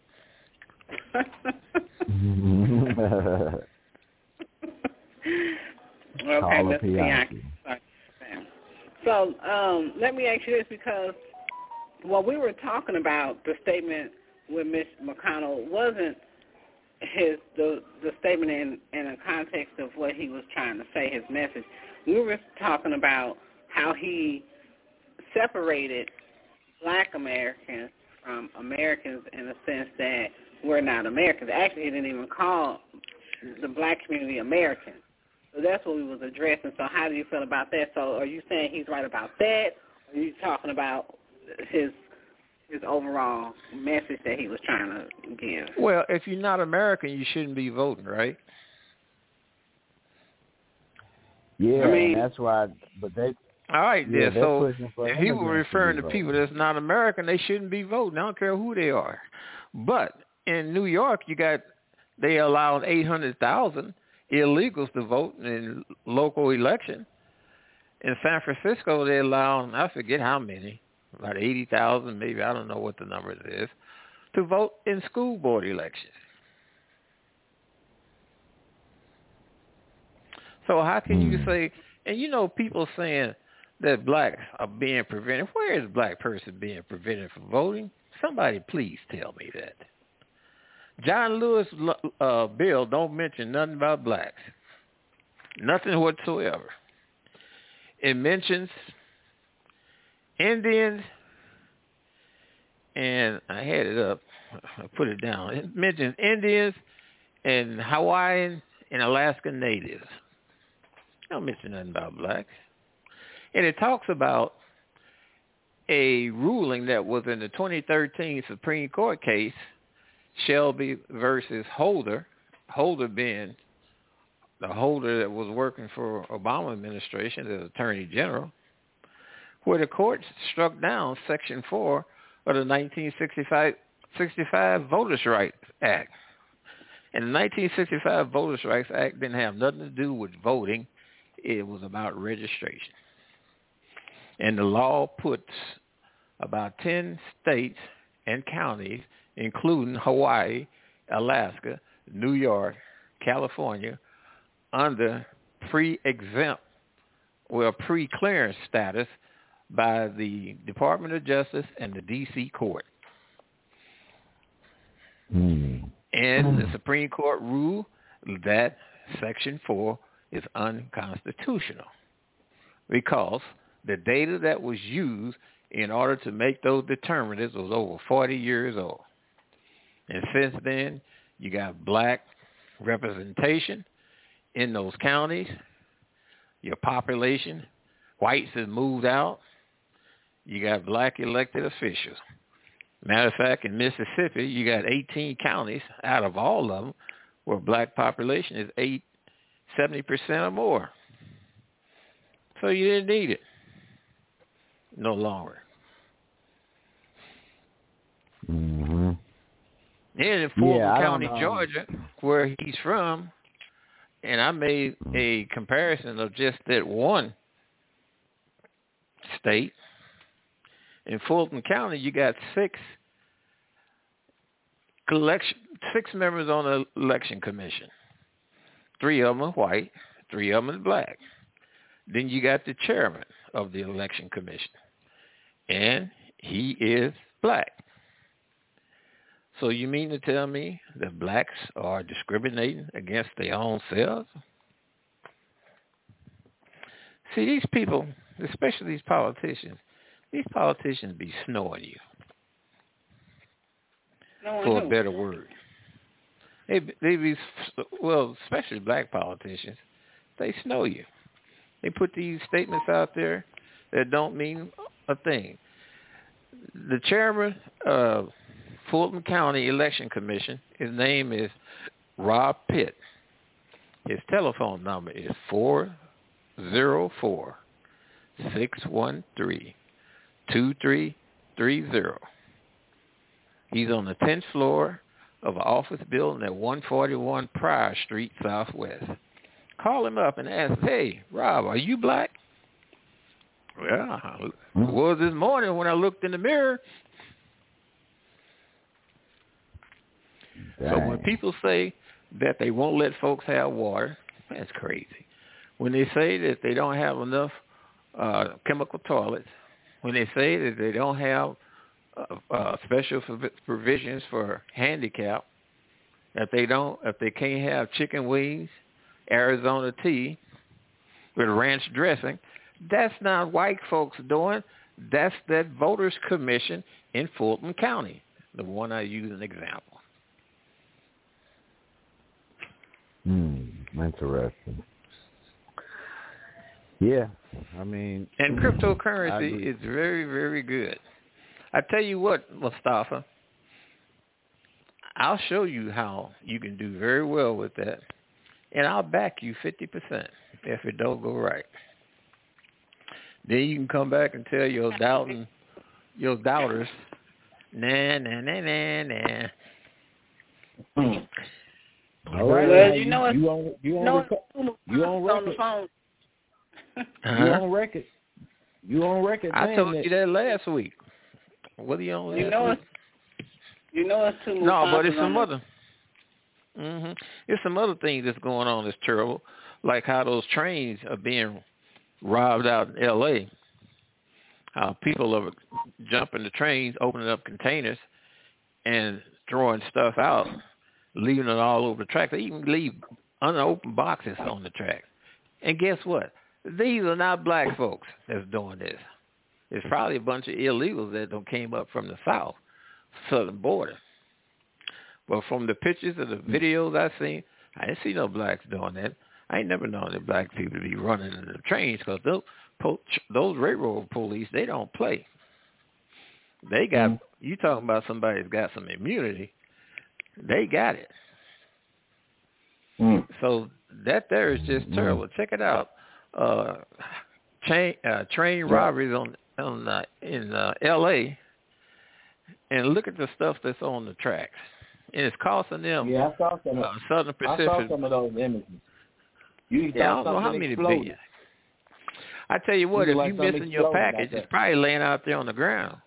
Okay, Mister Bianchi. So um, let me ask you this, because what we were talking about, the statement with Miz McConnell wasn't his the the statement in in a context of what he was trying to say, his message. We were talking about how he separated black Americans from Americans in the sense that we're not Americans. Actually, he didn't even call the black community American. So that's what we was addressing. So how do you feel about that? So are you saying he's right about that? Or are you talking about his his overall message that he was trying to give? Well, if you're not American, you shouldn't be voting, right? Yeah, I mean, that's why. But they. All right, yeah, there. So if he was referring to people that's not American, they shouldn't be voting. I don't care who they are. But in New York, you got they allowed eight hundred thousand illegals to vote in local election. In San Francisco, they allow, I forget how many, about eighty thousand, maybe, I don't know what the number is, to vote in school board elections. So how can mm. you say, and you know people saying that blacks are being prevented. Where is a black person being prevented from voting? Somebody please tell me that. John Lewis' uh, bill don't mention nothing about blacks. Nothing whatsoever. It mentions Indians, and I had it up. I put it down. It mentions Indians and Hawaiian and Alaskan natives. It don't mention nothing about blacks. And it talks about a ruling that was in the twenty thirteen Supreme Court case, Shelby versus Holder, Holder being the Holder that was working for Obama administration as Attorney General, where the court struck down Section four of the nineteen sixty-five, sixty-five Voters' Rights Act. And the nineteen sixty-five Voters' Rights Act didn't have nothing to do with voting. It was about registration. And the law puts about ten states and counties, including Hawaii, Alaska, New York, California, under pre-exempt, well, pre-clearance status by the Department of Justice and the D C Court. Mm. And the Supreme Court ruled that Section four is unconstitutional because the data that was used in order to make those determinants was over forty years old. And since then, you got black representation in those counties. Your population, whites have moved out. You got black elected officials. Matter of fact, in Mississippi, you got eighteen counties out of all of them where black population is eight, seventy percent or more. So you didn't need it no longer. Mm-hmm. And in Fulton yeah, County, Georgia, where he's from, and I made a comparison of just that one state. In Fulton County, you got six collection, six members on the election commission. Three of them are white, three of them are black. Then you got the chairman of the election commission, and he is black. So you mean to tell me that blacks are discriminating against their own selves? See, these people, especially these politicians, these politicians be snowing you, no for knew. a better word. They, they be, well, especially black politicians, they snow you. They put these statements out there that don't mean a thing. The chairman of Fulton County Election Commission, his name is Rob Pitt. His telephone number is four oh four, six one three, two three three zero. He's on the tenth floor of an office building at one forty-one Pryor Street, Southwest. Call him up and ask, hey, Rob, are you black? Well, I was this morning when I looked in the mirror. Dang. So when people say that they won't let folks have water, that's crazy. When they say that they don't have enough uh, chemical toilets, when they say that they don't have uh, uh, special provisions for handicap, that they don't, if they can't have chicken wings, Arizona tea with ranch dressing, that's not white folks doing. That's that Voters Commission in Fulton County, the one I use as an example. Hmm, interesting. Yeah, I mean... And cryptocurrency is very, very good. I tell you what, Mustafa, I'll show you how you can do very well with that, and I'll back you fifty percent if it don't go right. Then you can come back and tell your doubting, your doubters, nah, nah, nah, nah, nah. All right. Well, you know it's, you on, you on, no, record, you on record. on the phone. Uh-huh. You on record. You on record. I told you that last week. What are you on last You know week? it's, you know it's too much. No, but it's some other. Mm-hmm. It's some other things that's going on that's terrible, like how those trains are being robbed out in L A. How people are jumping the trains, opening up containers, and throwing stuff out, leaving it all over the track. They even leave unopened boxes on the track. And guess what? These are not black folks that's doing this. It's probably a bunch of illegals that don't came up from the south, southern border. But from the pictures and the videos I've seen, I didn't see no blacks doing that. I ain't never known that black people be running in the trains because those, po- those railroad police, they don't play. They got, mm. you talking about somebody that's got some immunity. They got it. Mm. So that there is just terrible. Mm. Check it out. Uh, chain, uh, train robberies on on uh, in uh, L A and look at the stuff that's on the tracks. And it's costing them. Yeah, I saw some. Uh, Southern Pacific. I saw some of those images. You yeah, I don't know how many billion. I tell you what, if like you're missing your package, it's probably laying out there on the ground.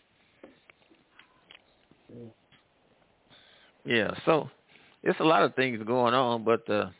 Yeah, so it's a lot of things going on, but uh,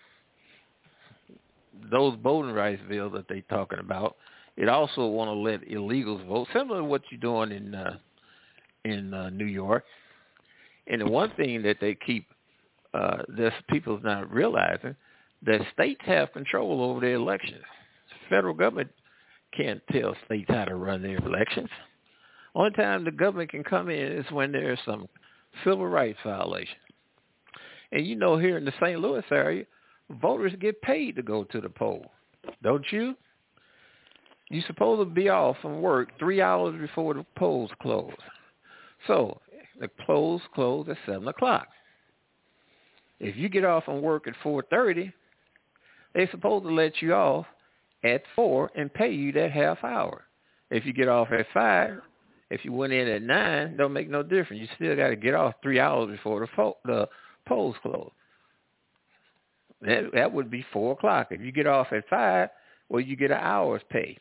those voting rights bills that they're talking about, it also want to let illegals vote, similar to what you're doing in uh, in uh, New York. And the one thing that they keep, uh, this people's not realizing, that states have control over their elections. The federal government can't tell states how to run their elections. Only time the government can come in is when there's some civil rights violation. And you know, here in the Saint Louis area, voters get paid to go to the poll, don't you? You're supposed to be off from work three hours before the polls close. So the polls close at seven o'clock. If you get off from work at four thirty, they're supposed to let you off at four and pay you that half hour. If you get off at five, if you went in at nine, don't make no difference. You still got to get off three hours before the, po- the polls close. That that would be four o'clock. If you get off at five, well, you get an hour's pay.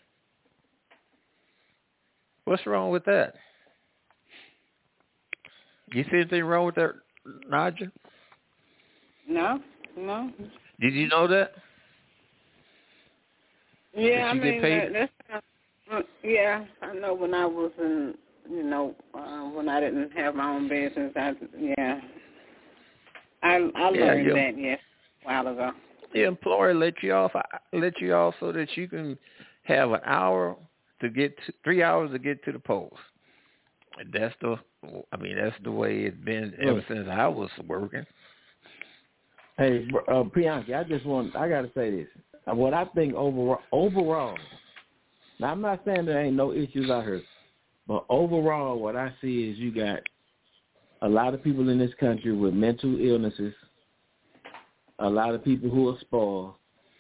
What's wrong with that? You see anything wrong with that, Nadja? No, no. Did you know that? Yeah, I mean, that, that's uh, yeah. I know when I was in, you know, uh, when I didn't have my own business, I yeah, I I yeah, learned that yeah a while ago. The employer let you off, let you off so that you can have an hour to get to, three hours to get to the polls. And that's the, I mean, that's the way it's been ever since I was working. Hey, uh, Priyanka, I just want, I got to say this. What I think overall, overall, now I'm not saying there ain't no issues out here, but overall what I see is you got a lot of people in this country with mental illnesses, a lot of people who are spoiled,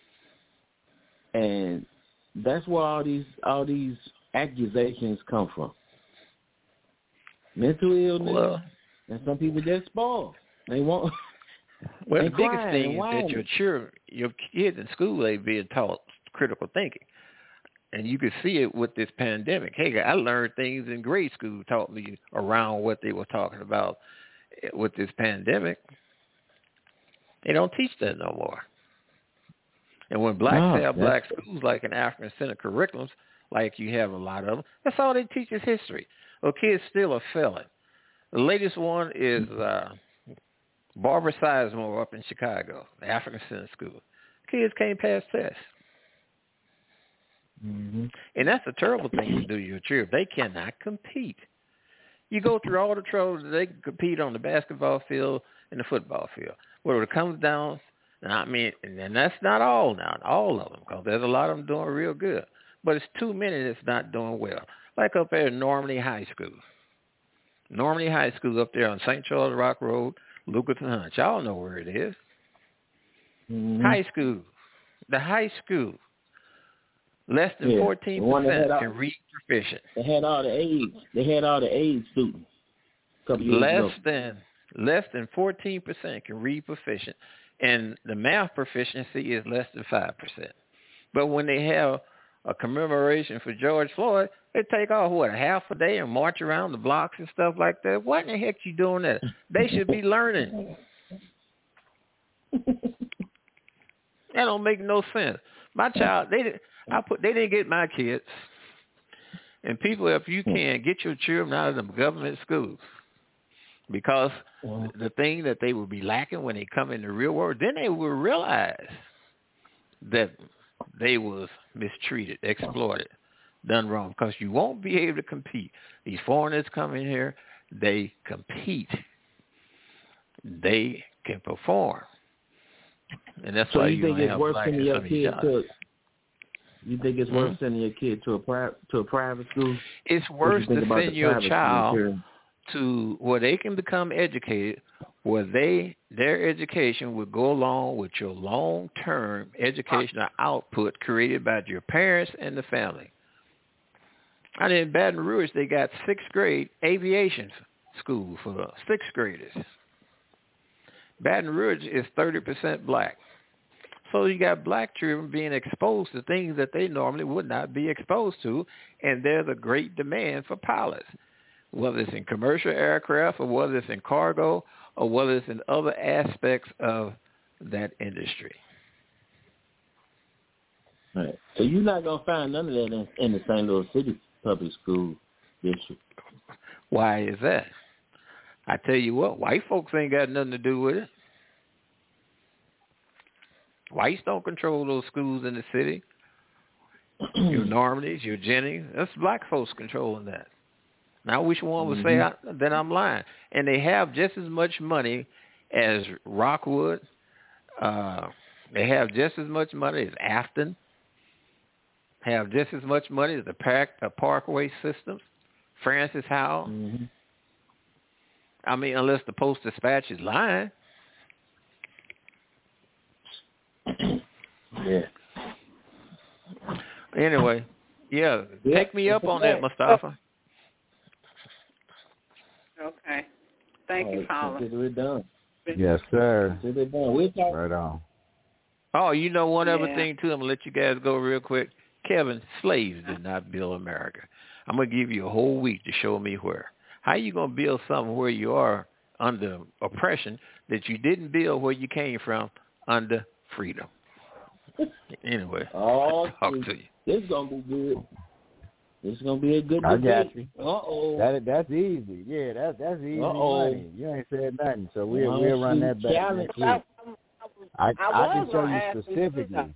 and that's where all these all these accusations come from. Mental illness, well, and some people just spoiled. They want. Well, the biggest thing is that your children, your kids in school, they being taught critical thinking, and you can see it with this pandemic. Hey, I learned things in grade school taught me around what they were talking about with this pandemic. They don't teach that no more. And when blacks no, have black schools, like in African-centered curriculums, like you have a lot of them, that's all they teach is history. Well, kids still are failing. The latest one is uh, Barbara Sizemore up in Chicago, the African-centered school. Kids can't pass tests. Mm-hmm. And that's a terrible thing to do to your children. They cannot compete. You go through all the trouble that they can compete on the basketball field and the football field. Where it comes down, and I mean, and that's not all now, all of them, because there's a lot of them doing real good. But it's too many that's not doing well. Like up there at Normandy High School. Normandy High School up there on Saint Charles Rock Road, Lucas and Hunt. Y'all know where it is. Mm-hmm. High school. The high school. Less than yeah. fourteen percent can read proficient. They had all the AIDS. They had all the AIDS students. A couple years less ago. than less than fourteen percent can read proficient, and the math proficiency is less than five percent. But when they have a commemoration for George Floyd, they take off what a half a day and march around the blocks and stuff like that. What in the heck you doing that? They should be learning. That don't make no sense. My child, they did. I put. They didn't get my kids. And people, if you can, get your children out of the government schools, because the thing that they will be lacking when they come in the real world, then they will realize that they was mistreated, exploited, done wrong. Because you won't be able to compete. These foreigners come in here, they compete. They can perform. And that's so why you you think don't it's have worse black for in your some of these kids jobs. to, You think it's mm-hmm. worth sending your kid to a pri- to a private school? It's worse to send your child to where they can become educated, where they their education would go along with your long-term educational output created by your parents and the family. And in Baton Rouge, they got sixth grade aviation school for sixth graders. Baton Rouge is thirty percent black. So you got black children being exposed to things that they normally would not be exposed to, and there's a great demand for pilots, whether it's in commercial aircraft or whether it's in cargo or whether it's in other aspects of that industry. Right. So you're not going to find none of that in, in the Saint Louis City Public School District. Why is that? I tell you what, white folks ain't got nothing to do with it. Whites don't control those schools in the city. Your Normandies, your Jennings, that's black folks controlling that. Now, which one would mm-hmm. say I, that I'm lying? And they have just as much money as Rockwood. Uh, they have just as much money as Afton. Have just as much money as the Park, the Parkway Systems, Francis Howell. Mm-hmm. I mean, unless the Post-Dispatch is lying. Yeah. Anyway, yeah, yeah, take me up on that, Mustafa. Okay. Thank you, Paula. We're done. Yes, sir. We're done. We're talking. Right on. Oh, you know one yeah. other thing, too. I'm going to let you guys go real quick. Kevin, slaves did not build America. I'm going to give you a whole week to show me where. How are you going to build something where you are under oppression that you didn't build where you came from under freedom? Anyway, oh, I'll talk to you. This is going to be good. This is going to be a good I debate. got you. Uh-oh. That, that's easy. Yeah, that, that's easy Uh-oh. money. You ain't said nothing, so we'll, well, we'll run that back next week. I, I, I, I can show you specifically.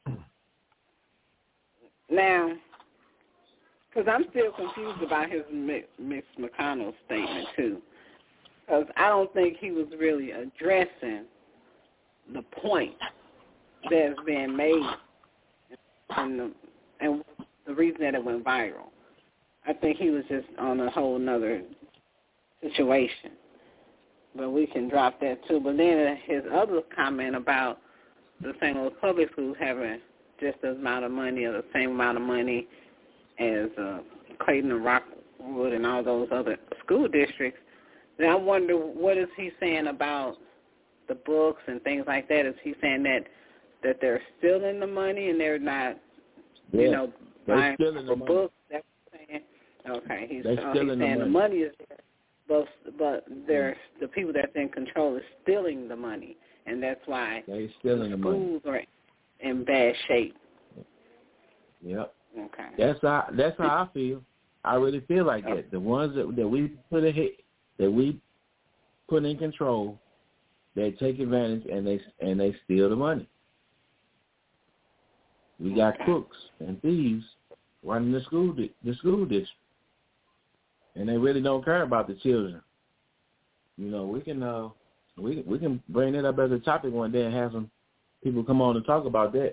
Now, because I'm still confused about his Miss McConnell statement, too. Because I don't think he was really addressing the point that's being made and the, and the reason that it went viral. I think he was just on a whole nother situation. But we can drop that, too. But then his other comment about the Saint Louis Public Schools having just the amount of money or the same amount of money as uh, Clayton and Rockwood and all those other school districts, then I wonder what is he saying about the books and things like that? Is he saying that that they're stealing the money and they're not, yeah, you know, buying the books? That's what he's saying? Okay, he's, they're uh, stealing he's saying the money. the money is there, but, but they're, the people that's in control is stealing the money, and that's why they're stealing the the money. schools are in bad shape. Yep. Okay. That's how that's how I feel. I really feel like okay. that. The ones that that we put ahead, that we put in control, they take advantage and they and they steal the money. We got okay. crooks and thieves running the school di- the school district, and they really don't care about the children. You know, we can uh we we can bring it up as a topic one day and have some people come on and talk about that.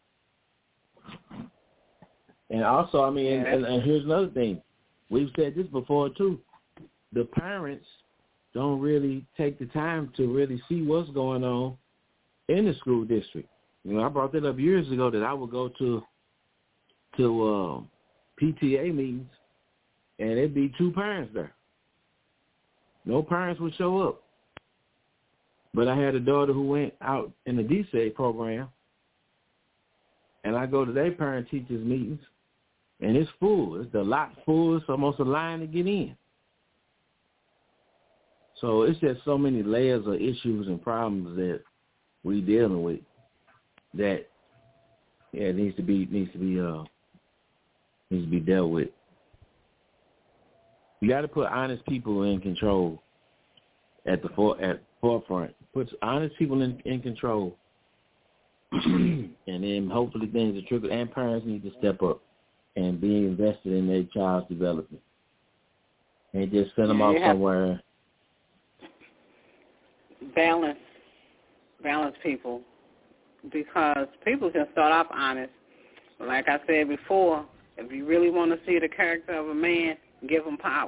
And also, I mean, and, and, and here's another thing. We've said this before, too. The parents don't really take the time to really see what's going on in the school district. You know, I brought that up years ago that I would go to to um, P T A meetings, and there'd be two parents there. No parents would show up. But I had a daughter who went out in the D C A program, and I go to their parent-teachers meetings, and it's full. It's the lot full. It's almost a line to get in. So it's just so many layers of issues and problems that we dealing with that yeah it needs to be needs to be uh needs to be dealt with. You got to put honest people in control at the for, at forefront. Put honest people in, in control, and then hopefully things will trickle. And parents need to step up and be invested in their child's development, and just send them yeah, off somewhere. Balance, balance people, because people can start off honest, like I said before, if you really want to see the character of a man, give him power.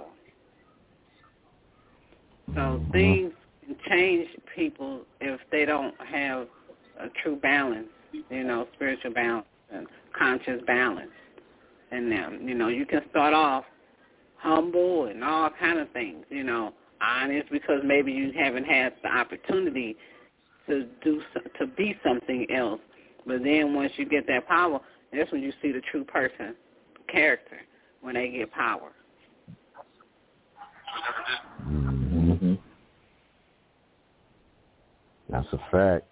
So things can change people if they don't have a true balance, you know, spiritual balance and conscious balance in them. You know, you can start off humble and all kind of things, you know, honest because maybe you haven't had the opportunity to do to be something else. But then once you get that power, that's when you see the true person, character, when they get power. Mm-hmm. That's a fact.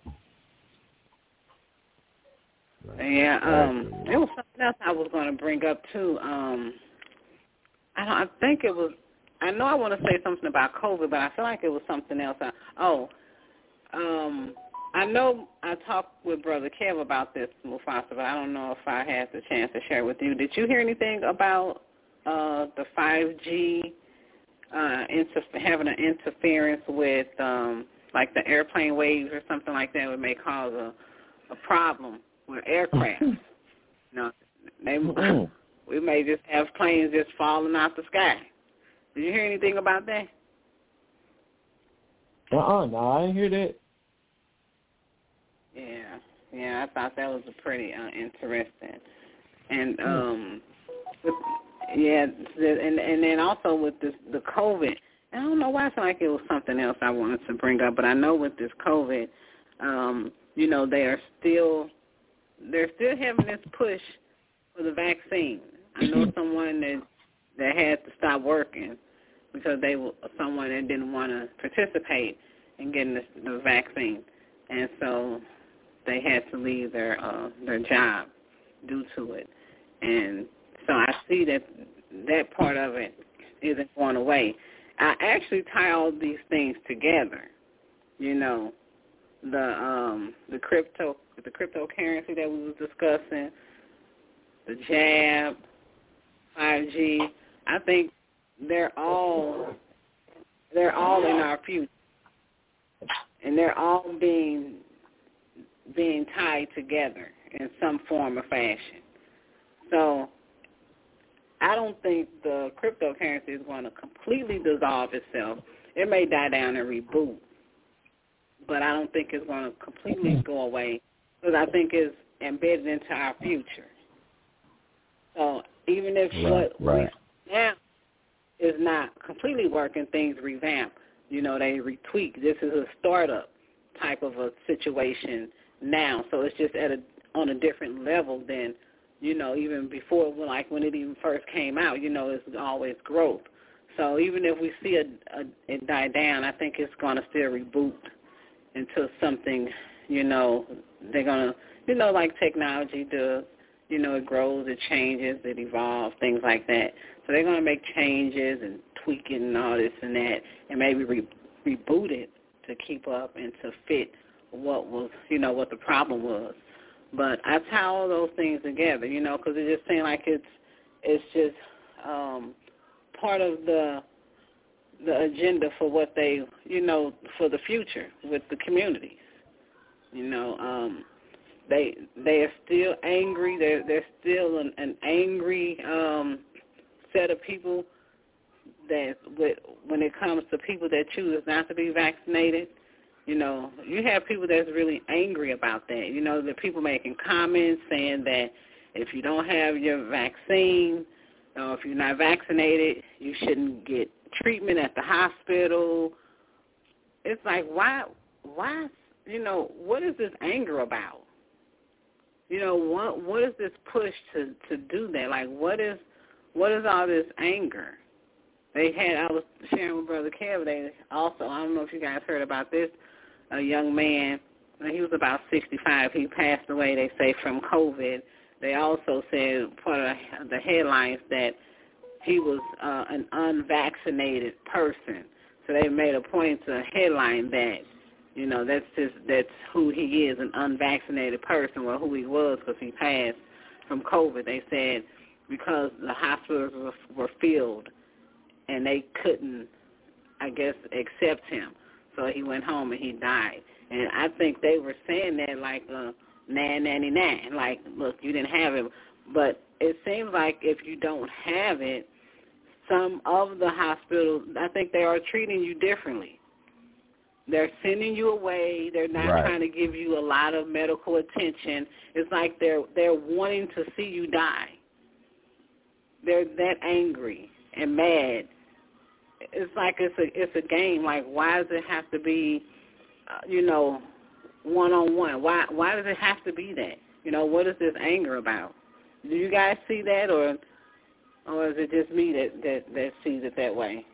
That's yeah, a fact. um, there was something else I was going to bring up too. Um, I don't. I think it was. I know I want to say something about COVID, but I feel like it was something else. I, oh, um, I know I talked with Brother Kev about this, Mufasa, but I don't know if I had the chance to share with you. Did you hear anything about uh, the five G uh, inter- having an interference with, um, like, the airplane waves or something like that, would may cause a, a problem with aircraft? You know, they, we may just have planes just falling out the sky. Did you hear anything about that? Uh-uh, no, I didn't hear that. Yeah, yeah, I thought that was a pretty uh, interesting. And, um, with, yeah, and and then also with this, the COVID, I don't know why I feel like it was something else I wanted to bring up, but I know with this COVID, um, you know, they are still, they're still having this push for the vaccine. I know someone that, that had to stop working because they were someone that didn't want to participate in getting the, the vaccine. And so they had to leave their uh, their job due to it. And so I see that that part of it isn't going away. I actually tie all these things together. You know, the um, the crypto the cryptocurrency that we was discussing, the jab, five G. I think they're all they're all in our future, and they're all being being tied together in some form or fashion. So I don't think the cryptocurrency is going to completely dissolve itself. It may die down and reboot, but I don't think it's going to completely go away because I think it's embedded into our future. So even if right, what right. we now is not completely working, things revamp. You know, they retweak. This is a startup type of a situation now, so it's just at a on a different level than, you know, even before, like when it even first came out. You know, it's always growth. So even if we see it, a, it die down, I think it's going to still reboot into something, you know, they're going to, you know, like technology does. You know, it grows, it changes, it evolves, things like that. So they're going to make changes and tweak it and all this and that and maybe re- reboot it to keep up and to fit what was, you know, what the problem was. But I tie all those things together, you know, because it just seems like it's it's just um, part of the the agenda for what they, you know, for the future with the communities. You know, um, they they are still angry. They're they're still an, an angry um, set of people that with, when it comes to people that choose not to be vaccinated. You know, you have people that's really angry about that. You know, the people making comments saying that if you don't have your vaccine or if you're not vaccinated, you shouldn't get treatment at the hospital. It's like, why, why, you know, what is this anger about? You know, what what is this push to, to do that? Like, what is what is all this anger? They had, I was sharing with Brother Kev, they also, I don't know if you guys heard about this, a young man, he was about sixty-five, he passed away, they say, from COVID. They also said, part of the headlines, that he was uh, an unvaccinated person. So they made a point to headline that, you know, that's just, that's who he is, an unvaccinated person, or who he was because he passed from COVID. They said because the hospitals were, were filled and they couldn't, I guess, accept him. So he went home and he died. And I think they were saying that like a, nah, nanny, nah. Like, look, you didn't have it. But it seems like if you don't have it, some of the hospitals, I think they are treating you differently. They're sending you away. They're not right. trying to give you a lot of medical attention. It's like they're they're wanting to see you die. They're that angry and mad. It's like it's a it's a game. Like, why does it have to be, uh, you know, one on one? Why why does it have to be that? You know, what is this anger about? Do you guys see that, or or is it just me that that, that sees it that way?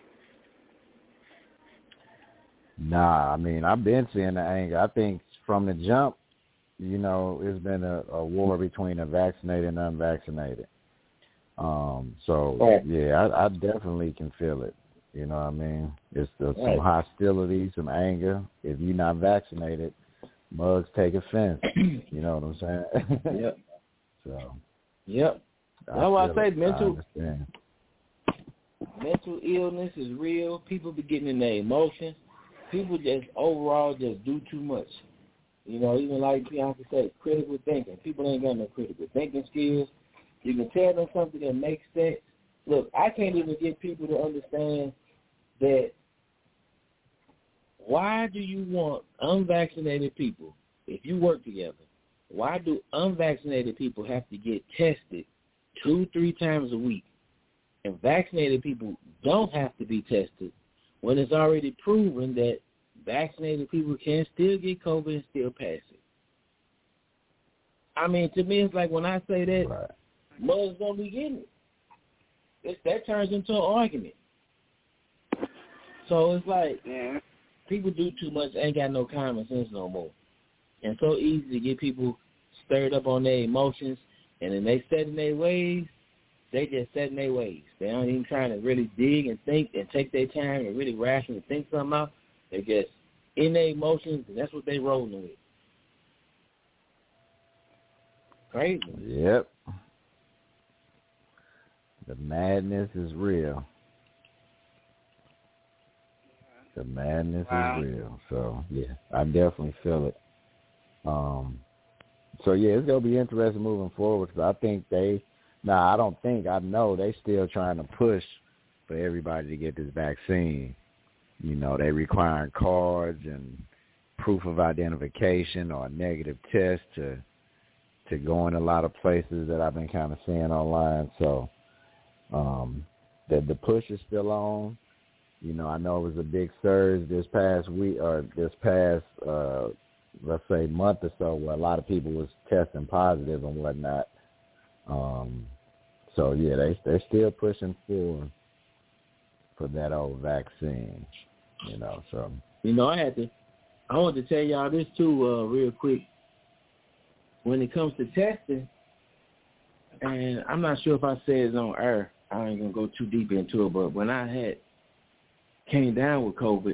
Nah, I mean, I've been seeing the anger. I think from the jump, you know, it's been a, a war between the vaccinated and unvaccinated. Um, so, right. yeah, I, I definitely can feel it. You know what I mean? It's the, right. some hostility, some anger. If you're not vaccinated, mugs take offense. You know what I'm saying? Yep. So. Yep. That's why I say it. mental I mental illness is real. People be getting in their emotions. People just overall just do too much. You know, even like Bianca said, critical thinking. People ain't got no critical thinking skills. You can tell them something that makes sense. Look, I can't even get people to understand that why do you want unvaccinated people, if you work together, why do unvaccinated people have to get tested two, three times a week, and vaccinated people don't have to be tested when it's already proven that vaccinated people can still get COVID and still pass it? I mean, to me, it's like when I say that, right. mothers don't be getting it. It's, that turns into an argument. So it's like yeah. people do too much, ain't got no common sense no more. And so easy to get people stirred up on their emotions, and then they set in their ways, they just set in their ways. They aren't even trying to really dig and think and take their time and really rationally think something out. They just in their emotions, and that's what they rolling with. Crazy. Yep. The madness is real. The madness wow. is real. So, yeah, I definitely feel it. Um, so, yeah, it's going to be interesting moving forward because I think they, now I don't think, I know they still trying to push for everybody to get this vaccine. You know, they requiring cards and proof of identification or a negative test to to go in a lot of places that I've been kind of seeing online. So um, the, the push is still on. You know, I know it was a big surge this past week or this past, uh, let's say, month or so where a lot of people was testing positive and whatnot. Um, so, yeah, they, they're still pushing for for that old vaccine, you know. So, you know, I had to, I wanted to tell y'all this too uh, real quick. When it comes to testing, and I'm not sure if I said it on air, I ain't going to go too deep into it, but when I had came down with COVID,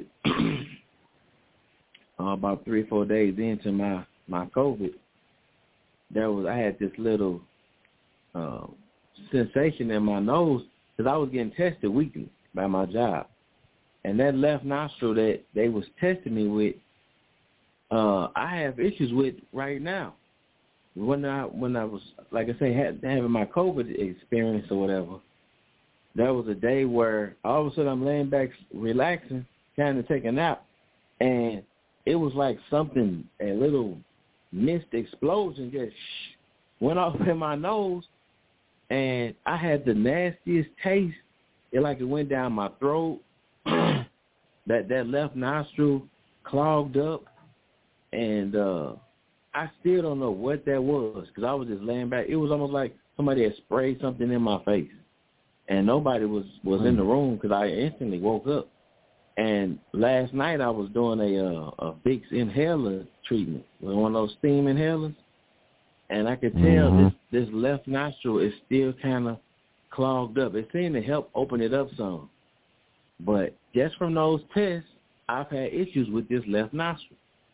uh, about three or four days into my, my COVID, there was I had this little uh, sensation in my nose because I was getting tested weekly by my job. And that left nostril that they was testing me with, uh, I have issues with right now. When I when I was, like I say, had, having my COVID experience or whatever, there was a day where all of a sudden I'm laying back relaxing, trying to take a nap, and it was like something, a little mist explosion just went off in my nose, and I had the nastiest taste. It like it went down my throat. that that left nostril clogged up, and uh, I still don't know what that was because I was just laying back. It was almost like somebody had sprayed something in my face, and nobody was, was mm. in the room because I instantly woke up. And last night I was doing a uh, a Vicks inhaler treatment with one of those steam inhalers, and I could tell mm-hmm. this, this left nostril is still kind of clogged up. It seemed to help open it up some. But just from those tests, I've had issues with this left nostril.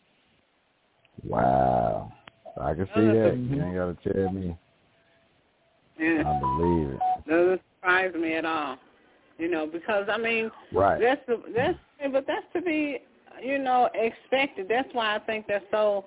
Wow. I can see that. You ain't got to tell me. Yeah. I believe it. Doesn't surprise me at all. You know, because, I mean, right. that's, that's, but that's to be, you know, expected. That's why I think they're so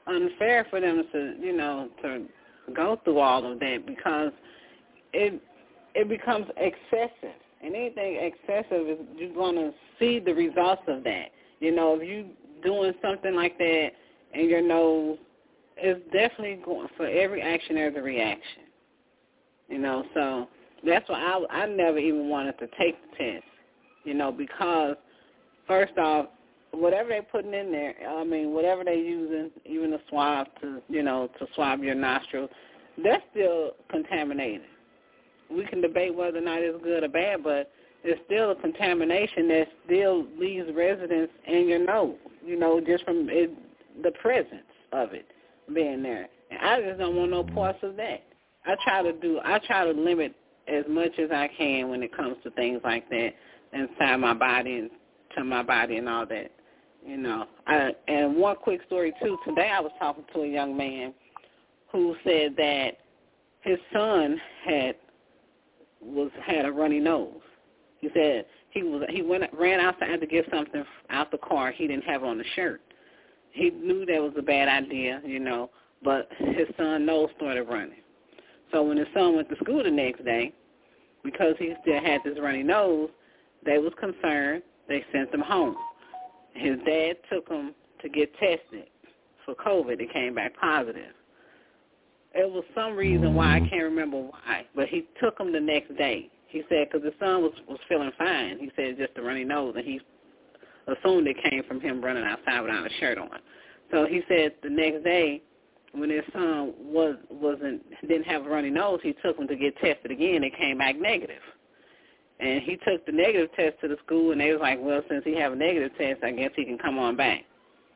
unfair for them to, you know, to go through all of that because it it becomes excessive. And anything excessive is you're going to see the results of that. You know, if you doing something like that and your nose, it's definitely going for every action there's a reaction. You know, so that's why I I never even wanted to take the test. You know, because first off, whatever they're putting in there, I mean, whatever they're using, even a swab to, you know, to swab your nostrils, that's still contaminated. We can debate whether or not it's good or bad, but it's still a contamination that still leaves residence in your nose, you know, just from it, the presence of it being there. And I just don't want no parts of that. I try to do, I try to limit as much as I can when it comes to things like that inside my body and to my body and all that, you know. I, and one quick story, too. Today I was talking to a young man who said that his son had was had a runny nose. He said he was he went ran outside to get something out the car. He didn't have on the shirt. He knew that was a bad idea, you know, but his son's nose started running. So when his son went to school the next day, because he still had this runny nose, they was concerned. They sent him home. His dad took him to get tested for COVID. It came back positive. It was some reason why, I can't remember why, but he took him the next day. He said because his son was, was feeling fine. He said just a runny nose, and he assumed it came from him running outside without a shirt on. So he said the next day when his son was, wasn't didn't have a runny nose, he took him to get tested again. It came back negative. And he took the negative test to the school, and they was like, well, since he have a negative test, I guess he can come on back.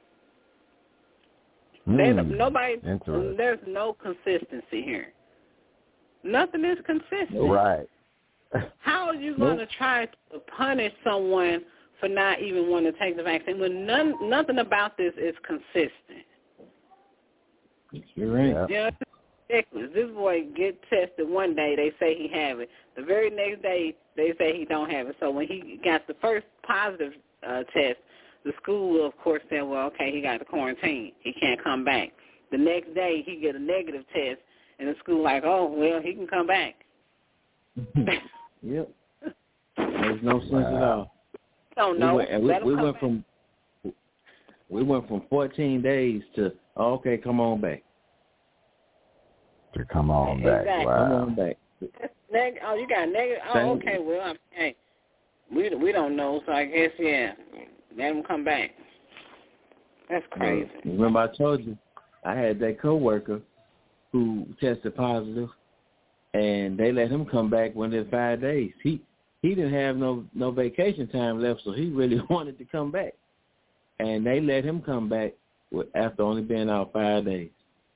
Mm, there's, nobody, there's no consistency here. Nothing is consistent. Right. How are you going nope. to try to punish someone for not even wanting to take the vaccine when none, nothing about this is consistent? You're right. You know, ridiculous. This boy get tested one day, they say he have it. The very next day, they say he don't have it. So when he got the first positive uh, test, the school, of course, said, well, okay, he got to quarantine. He can't come back. The next day, he get a negative test, and the school like, oh, well, he can come back. Yep. There's no sense wow. at all. Don't know. We went, and we, we went from we went from fourteen days to oh, okay, come on back. To come on back. Exactly. Wow. Come on back. Neg- oh, you got negative. Oh, okay. Well, I'm, hey, we we don't know, so I guess yeah, let him come back. That's crazy. Well, remember, I told you I had that coworker who tested positive, and they let him come back within five days. He he didn't have no no vacation time left, so he really wanted to come back, and they let him come back with, after only being out five days.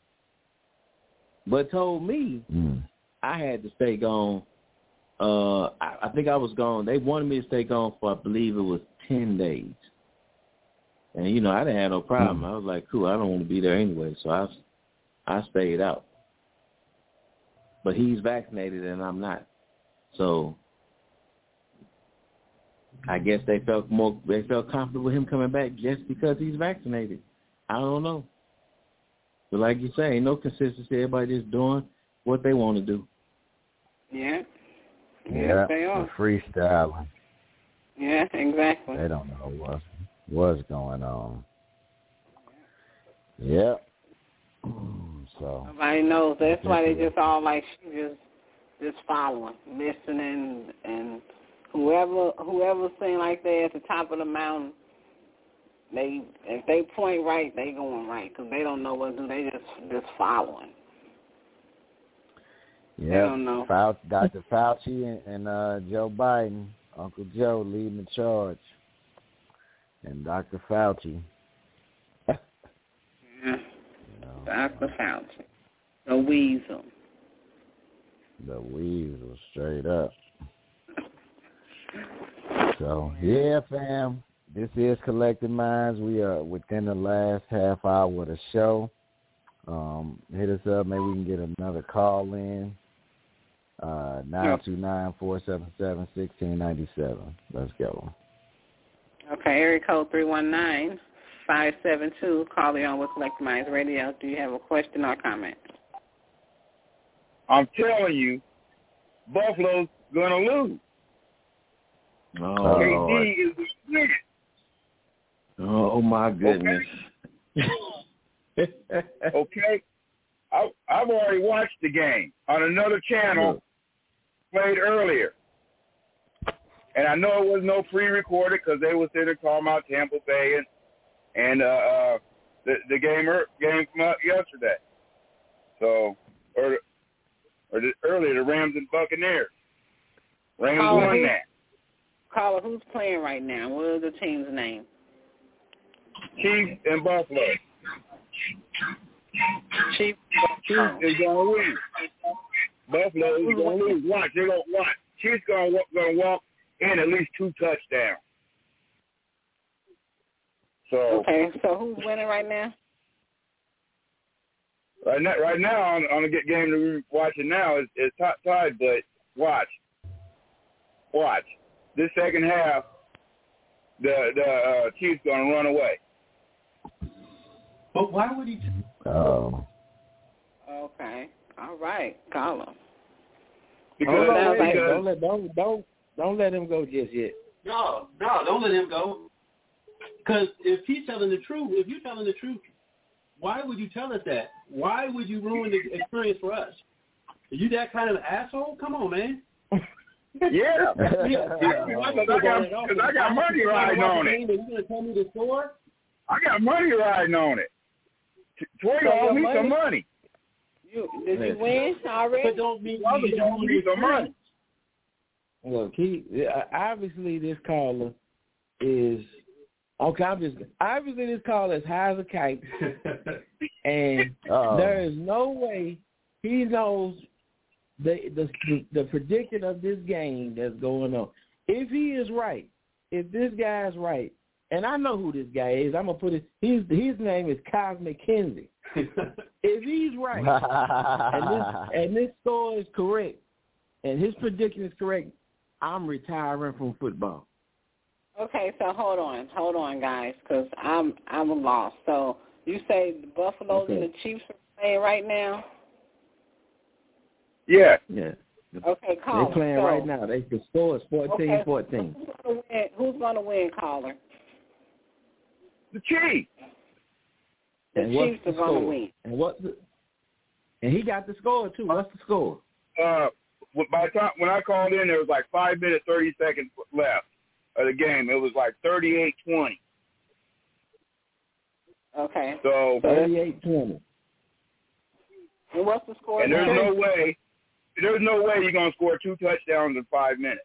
But told me mm. I had to stay gone. Uh, I, I think I was gone. They wanted me to stay gone for, I believe it was ten days. And, you know, I didn't have no problem. Mm. I was like, cool, I don't want to be there anyway. So I, I stayed out. But he's vaccinated and I'm not. So I guess they felt more, they felt comfortable with him coming back just because he's vaccinated. I don't know. But like you say, ain't no consistency. Everybody just doing what they want to do. Yeah. Yeah, yes, they are. Freestyling. Yeah, exactly. They don't know what what's going on. Yep. So nobody knows. That's why they just all like just just following, listening, and whoever whoever's saying like that at the top of the mountain, they if they point right, they going right because they don't know what to do. They just just following. Yeah, don't know. Fauci, Doctor Fauci and, and uh, Joe Biden, Uncle Joe leading the charge, and Doctor Fauci. Yeah, you know, Doctor Fauci, the weasel. The weasel, straight up. So yeah, fam, this is Collective Minds. We are within the last half hour of the show. Um, hit us up. Maybe we can get another call in. Uh, nine two nine, four seven seven, one six nine seven. Let's go. Okay, area code three one nine, five seven two. Caller on with Collective Minds Radio. Do you have a question or comment? I'm telling you, Buffalo's going to lose. Oh, K D is the winner. Oh, my goodness. Okay? okay? I, I've already watched the game on another channel, played earlier. And I know it was no pre-recorded because they were sitting talking about Tampa Bay and, and uh, uh, the, the game er, game from uh, yesterday. So, or, or the, earlier, the Rams and Buccaneers. Rams Caller, won that. Caller, who's playing right now? What is the team's name? Chiefs and Buffalo. Chiefs. Chiefs is going to win. Buffalo is going to lose. Watch, they're going to watch. Chiefs going to going to walk in at least two touchdowns. So okay, so who's winning right now? Right now, right now on, on the game that we're watching now is, is t- tied, but watch, watch. This second half, the the uh, Chiefs going to run away. But why would he? T- oh. Okay. All right. Call him. Because, don't, let, because don't let don't don't don't let him go just yet. No, no, don't let him go. Because if he's telling the truth, if you're telling the truth, why would you tell us that? Why would you ruin the experience for us? Are you that kind of asshole? Come on, man. Yeah. yeah. Because I got, cause I got money riding on it. You're going to tell me the score? I got money riding on it. Troy owes me some money. You, did you win already? But don't mean you you owe me some money. Look, he obviously this caller is okay. I'm just obviously this caller is high as a kite, and Uh-oh. there is no way he knows the, the the prediction of this game that's going on. If he is right, if this guy is right, and I know who this guy is, I'm gonna put it. His his name is Cosmic Kinsey. If he's right, and this and this score is correct, and his prediction is correct, I'm retiring from football. Okay, so hold on, hold on, guys, because I'm I'm lost. So you say the Buffaloes okay. and the Chiefs are playing right now? Yeah. Yeah. Okay, caller. They're playing so, right now. They the score is fourteen fourteen. Okay, who's going to win, caller? The Chiefs. The and Chiefs what's the are going to score? win. And what? The, and he got the score too. What's the score? Uh, by the time when I called in, there was like five minutes thirty seconds left of the game. It was like thirty-eight twenty. Okay. So thirty-eight twenty. And what's the score? And there's now? no way, there's no way you're gonna score two touchdowns in five minutes.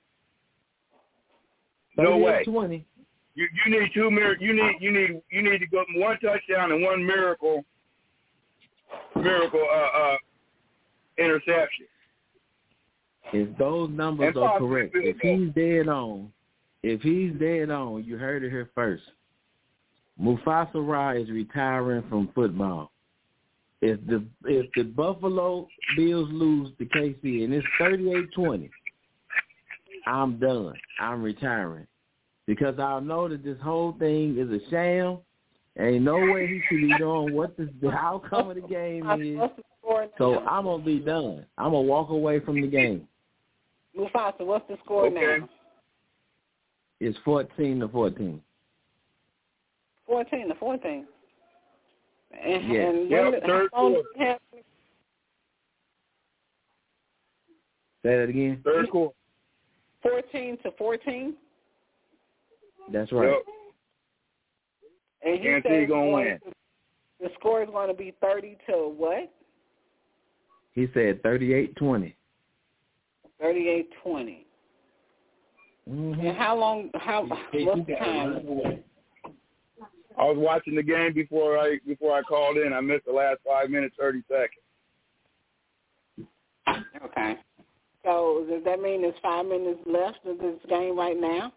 No way. twenty. You you need two mir- You need you need you need to go one touchdown and one miracle miracle uh, uh, interception. If those numbers and are correct, if he's dead on, if he's dead on, you heard it here first. Mufasa Ra is retiring from football. If the if the Buffalo Bills lose to K C and it's thirty-eight twenty, I'm done. I'm retiring. Because I know that this whole thing is a sham. Ain't no way he should be knowing what the, the outcome of the game is. So I'm going to be done. I'm going to walk away from the game. Mufasa, what's the score okay. now? It's fourteen to fourteen. fourteen to fourteen. And, Yeah. and Yep, when, third how long quarter. have, Say that again? Third quarter. fourteen to fourteen? That's right. Yep. And he Guarantee said you're gonna win. to, the score is going to be thirty to what? He said thirty-eight twenty. thirty-eight twenty. Mm-hmm. And how long, how, what's the time? I was watching the game before I before I called in. I missed the last five minutes, thirty seconds. Okay. So does that mean there's five minutes left of this game right now?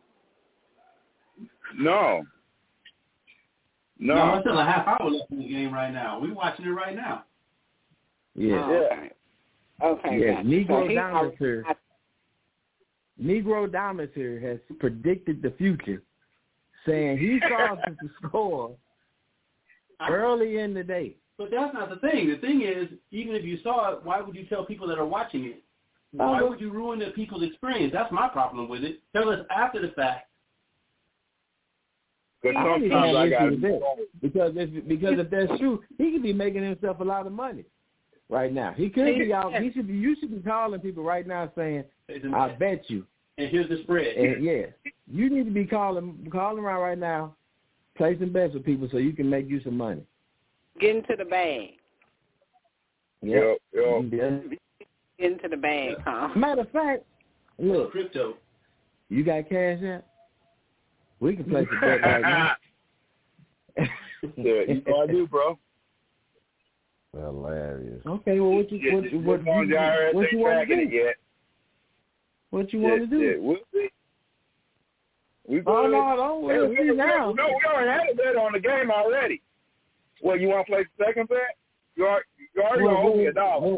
No. No. No, it's still a half hour left in the game right now. We're watching it right now. Yeah. Oh, okay. Okay. Yeah. Gotcha. Negro so Dometer. Negro Dometer has predicted the future saying he saw the score early in the day. But that's not the thing. The thing is, even if you saw it, why would you tell people that are watching it? Why would you ruin the people's experience? That's my problem with it. Tell us after the fact. Because sometimes I got because if because if that's true, he could be making himself a lot of money right now. He could be out. He should be. You should be calling people right now saying, "I bet you." And here's the spread. And yeah, you need to be calling calling around right now, placing bets with people so you can make you some money. Get into the bag. Yep. Yep. Yep. Get into the bag, huh? Matter of fact, look, crypto. You got cash out? We can place a bet right now. Yeah, you know I do, bro. Hilarious. Okay, well, what you what, what, what, what, what you want to do? Yet. What you want to do? Yeah, we'll see. We oh no, don't hey, we'll see we, now. No, we already had a bet on the game already. Well, you want to place the second bet? You already, you already well, owe me a dollar.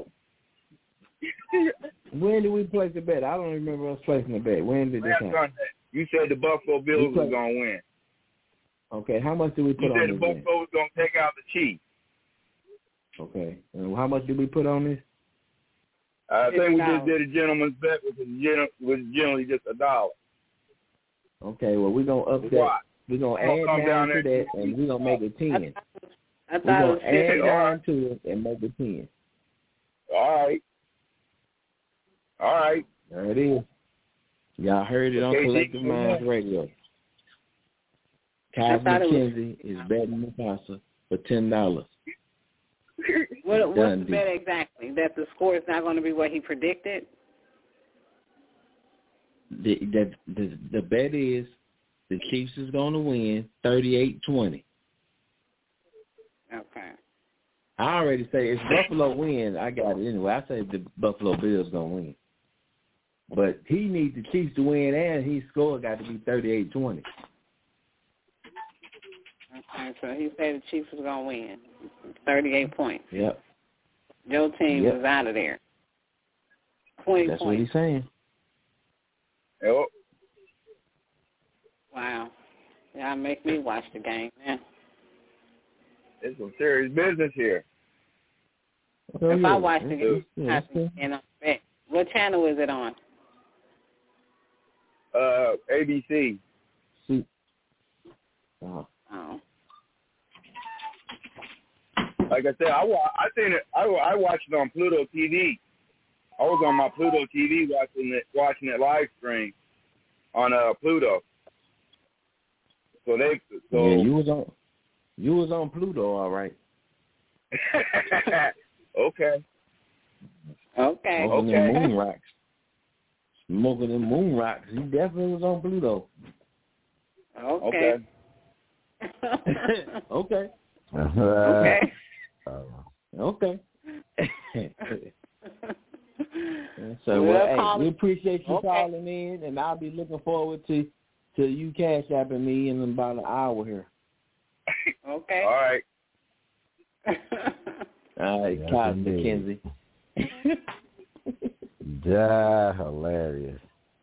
When did we place the bet? I don't remember us placing the bet. When did this happen? Sunday. You said the Buffalo Bills was going to win. Okay, how much did we put you on this? You said the Buffalo was going to take out the Chiefs. Okay, and how much did we put on this? I think we just did a gentleman's bet, which was generally just a dollar. Okay, well, we're going to up that. We're going to add down to that, and we're going to make it ten. I thought we're it was going to add down right. to it and make it ten. All right. All right. There it is. Y'all heard it on okay, Collective Minds Radio. Kaz McKenzie is betting Mufasa for ten dollars. What, what's the bet exactly? That the score is not going to be what he predicted? The, the, the, the bet is the Chiefs is going to win thirty-eight twenty. Okay. I already say if Buffalo win, I got it anyway. I say the Buffalo Bills going to win. But he needs the Chiefs to win, and his score got to be thirty-eight twenty. Okay, so he said the Chiefs was going to win, thirty-eight points. Yep. Joe team yep. was out of there. twenty That's points. what he's saying. Yep. Wow. Y'all make me watch the game now. It's some serious business here. Oh, if yeah. I watch the game, yeah, I have to stand on the bet. What channel is it on? Uh, A B C. See. Oh. Oh. Like I said, I I seen it. I I watched it on Pluto T V. I was on my Pluto T V watching it watching it live stream on uh Pluto. So they so yeah, you was on you was on Pluto, all right. okay. Okay. Smoking okay. them moon rocks. Smoking them moon rocks. He definitely was on Pluto. Okay. Okay. okay. Okay. Okay. so, well, hey, we appreciate you okay. calling in, and I'll be looking forward to to you cash apping me in about an hour here. Okay. All right. All right, yes, Kaz McKenzie. Yeah, hilarious.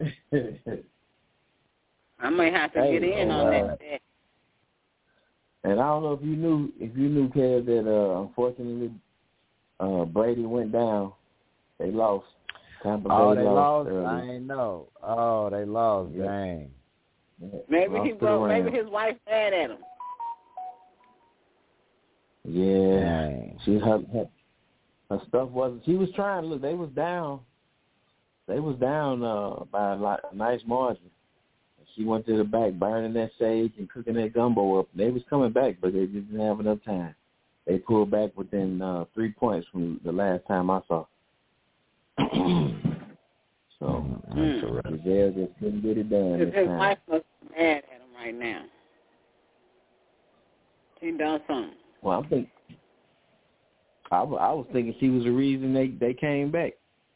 I might have to hey, get in on right. that bet. And I don't know if you knew if you knew, Kev, that uh, unfortunately uh, Brady went down. They lost. Tampa Bay oh, they lost. lost. Early. I ain't know. Oh, they lost. Yeah. Dang. Yeah. Maybe lost he broke. Maybe his wife mad at him. Yeah, Dang. she her, her her stuff wasn't. She was trying. Look, they was down. They was down uh, by a, lot, a nice margin. She went to the back, burning that sage and cooking that gumbo up. They was coming back, but they didn't have enough time. They pulled back within uh, three points from the last time I saw. so, mm. Giselle just couldn't get it done this His time. wife must be mad at him right now. She done something. Well, I think I, I was thinking she was the reason they, they came back.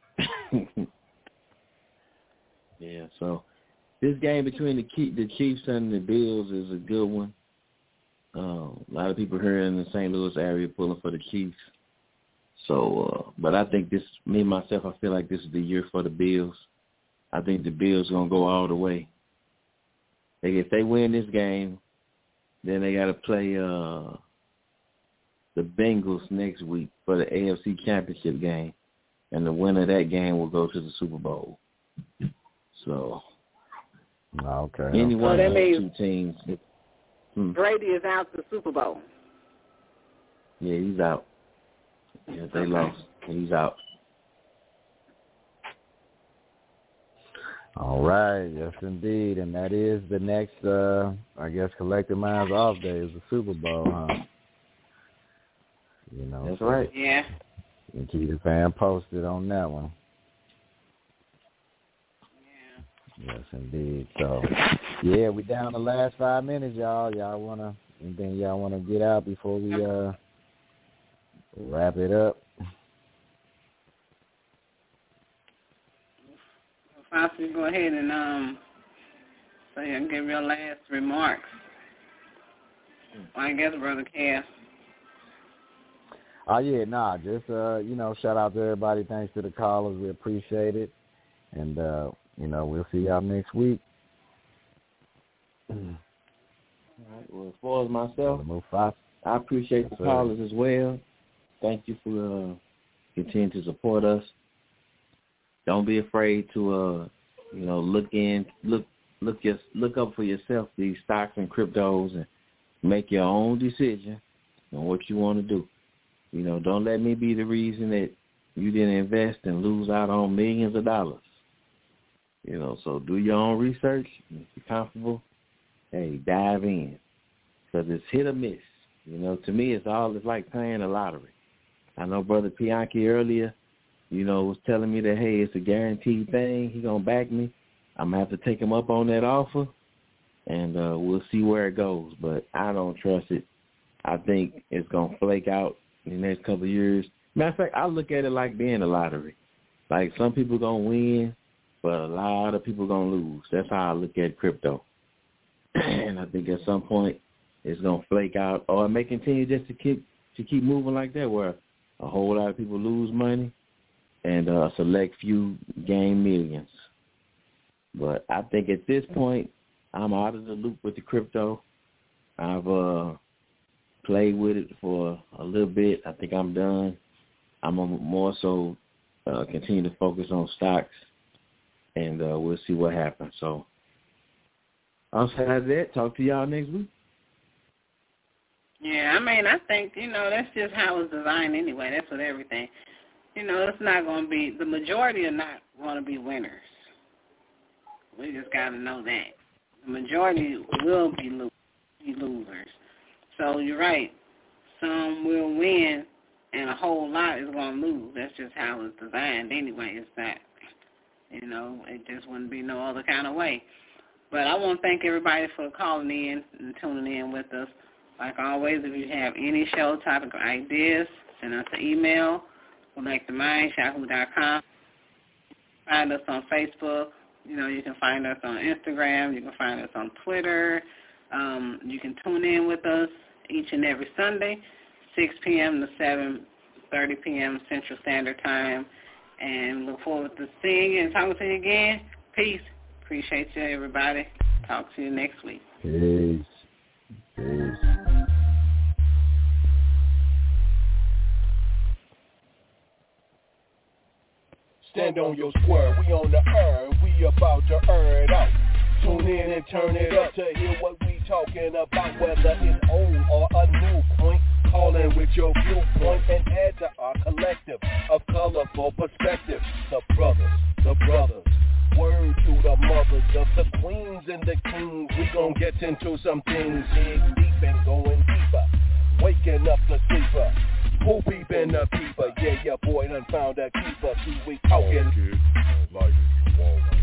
yeah, so this game between the the Chiefs and the Bills is a good one. Um, a lot of people here in the Saint Louis area pulling for the Chiefs. So, uh, but I think this, me myself, I feel like this is the year for the Bills. I think the Bills are gonna go all the way. They, if they win this game, then they got to play uh, the Bengals next week for the A F C Championship game, and the winner of that game will go to the Super Bowl. So, okay. Any so one of those two means teams. Hmm. Brady is out the Super Bowl. Yeah, he's out. Yeah, they lost. He's out. All right, yes indeed, and that is the next, uh, I guess, Collective Minds off day is the Super Bowl, huh? You know, that's right. Yeah. And keep the fan posted on that one. Yeah. Yes, indeed. So, yeah, we down the last five minutes, y'all. Y'all wanna anything y'all wanna get out before we uh wrap it up? Possibly go ahead and um, so you can give your last remarks. Well, I guess, Brother Cass. Oh, yeah, nah, just, uh, you know, shout out to everybody. Thanks to the callers. We appreciate it. And, uh, you know, we'll see y'all next week. All right. Well, as far as myself, move fast. I appreciate the callers as well. Thank you for uh, continuing to support us. Don't be afraid to, uh, you know, look in, look, look, your, look up for yourself these stocks and cryptos, and make your own decision on what you want to do. You know, don't let me be the reason that you didn't invest and lose out on millions of dollars. You know, so do your own research. If you're comfortable, hey, dive in, because it's hit or miss. You know, to me, it's all it's like playing a lottery. I know Brother Pianki earlier, you know, was telling me that, hey, it's a guaranteed thing. He going to back me. I'm going to have to take him up on that offer, and uh, we'll see where it goes. But I don't trust it. I think it's going to flake out in the next couple of years. Matter of fact, I look at it like being a lottery. Like some people going to win, but a lot of people going to lose. That's how I look at crypto. And I think at some point it's going to flake out, or it may continue just to keep to keep moving like that, where a whole lot of people lose money and a select few gain millions. But I think at this point, I'm out of the loop with the crypto. I've uh, played with it for a little bit. I think I'm done. I'm gonna more so uh, continue to focus on stocks, and uh, we'll see what happens. So outside of that, talk to y'all next week. Yeah, I mean, I think, you know, that's just how it's designed anyway. That's with everything. You know, it's not going to be, the majority are not going to be winners. We just got to know that. The majority will be, lo- be losers. So you're right. Some will win, and a whole lot is going to lose. That's just how it's designed anyway. It's not, you know, it just wouldn't be no other kind of way. But I want to thank everybody for calling in and tuning in with us. Like always, if you have any show topic or ideas, send us an email, collect the mind, yahoo dot com. Find us on Facebook. You know, you can find us on Instagram. You can find us on Twitter. Um, you can tune in with us each and every Sunday, six p.m. to seven thirty p.m. Central Standard Time. And look forward to seeing you and talking to you again. Peace. Appreciate you, everybody. Talk to you next week. Peace. Peace. Stand on your square, we on the earth, we about to earn it out. Tune in and turn it up to hear what we talking about, whether it's old or a new point. Call in with your viewpoint and add to our collective of colorful perspective. The brothers, the brothers, word to the mothers of the queens and the kings. We gon' get into some things, dig deep and going deeper. Waking up the sleeper, who peeping the peeper? Yeah, your boy done found a keeper. See, we talking.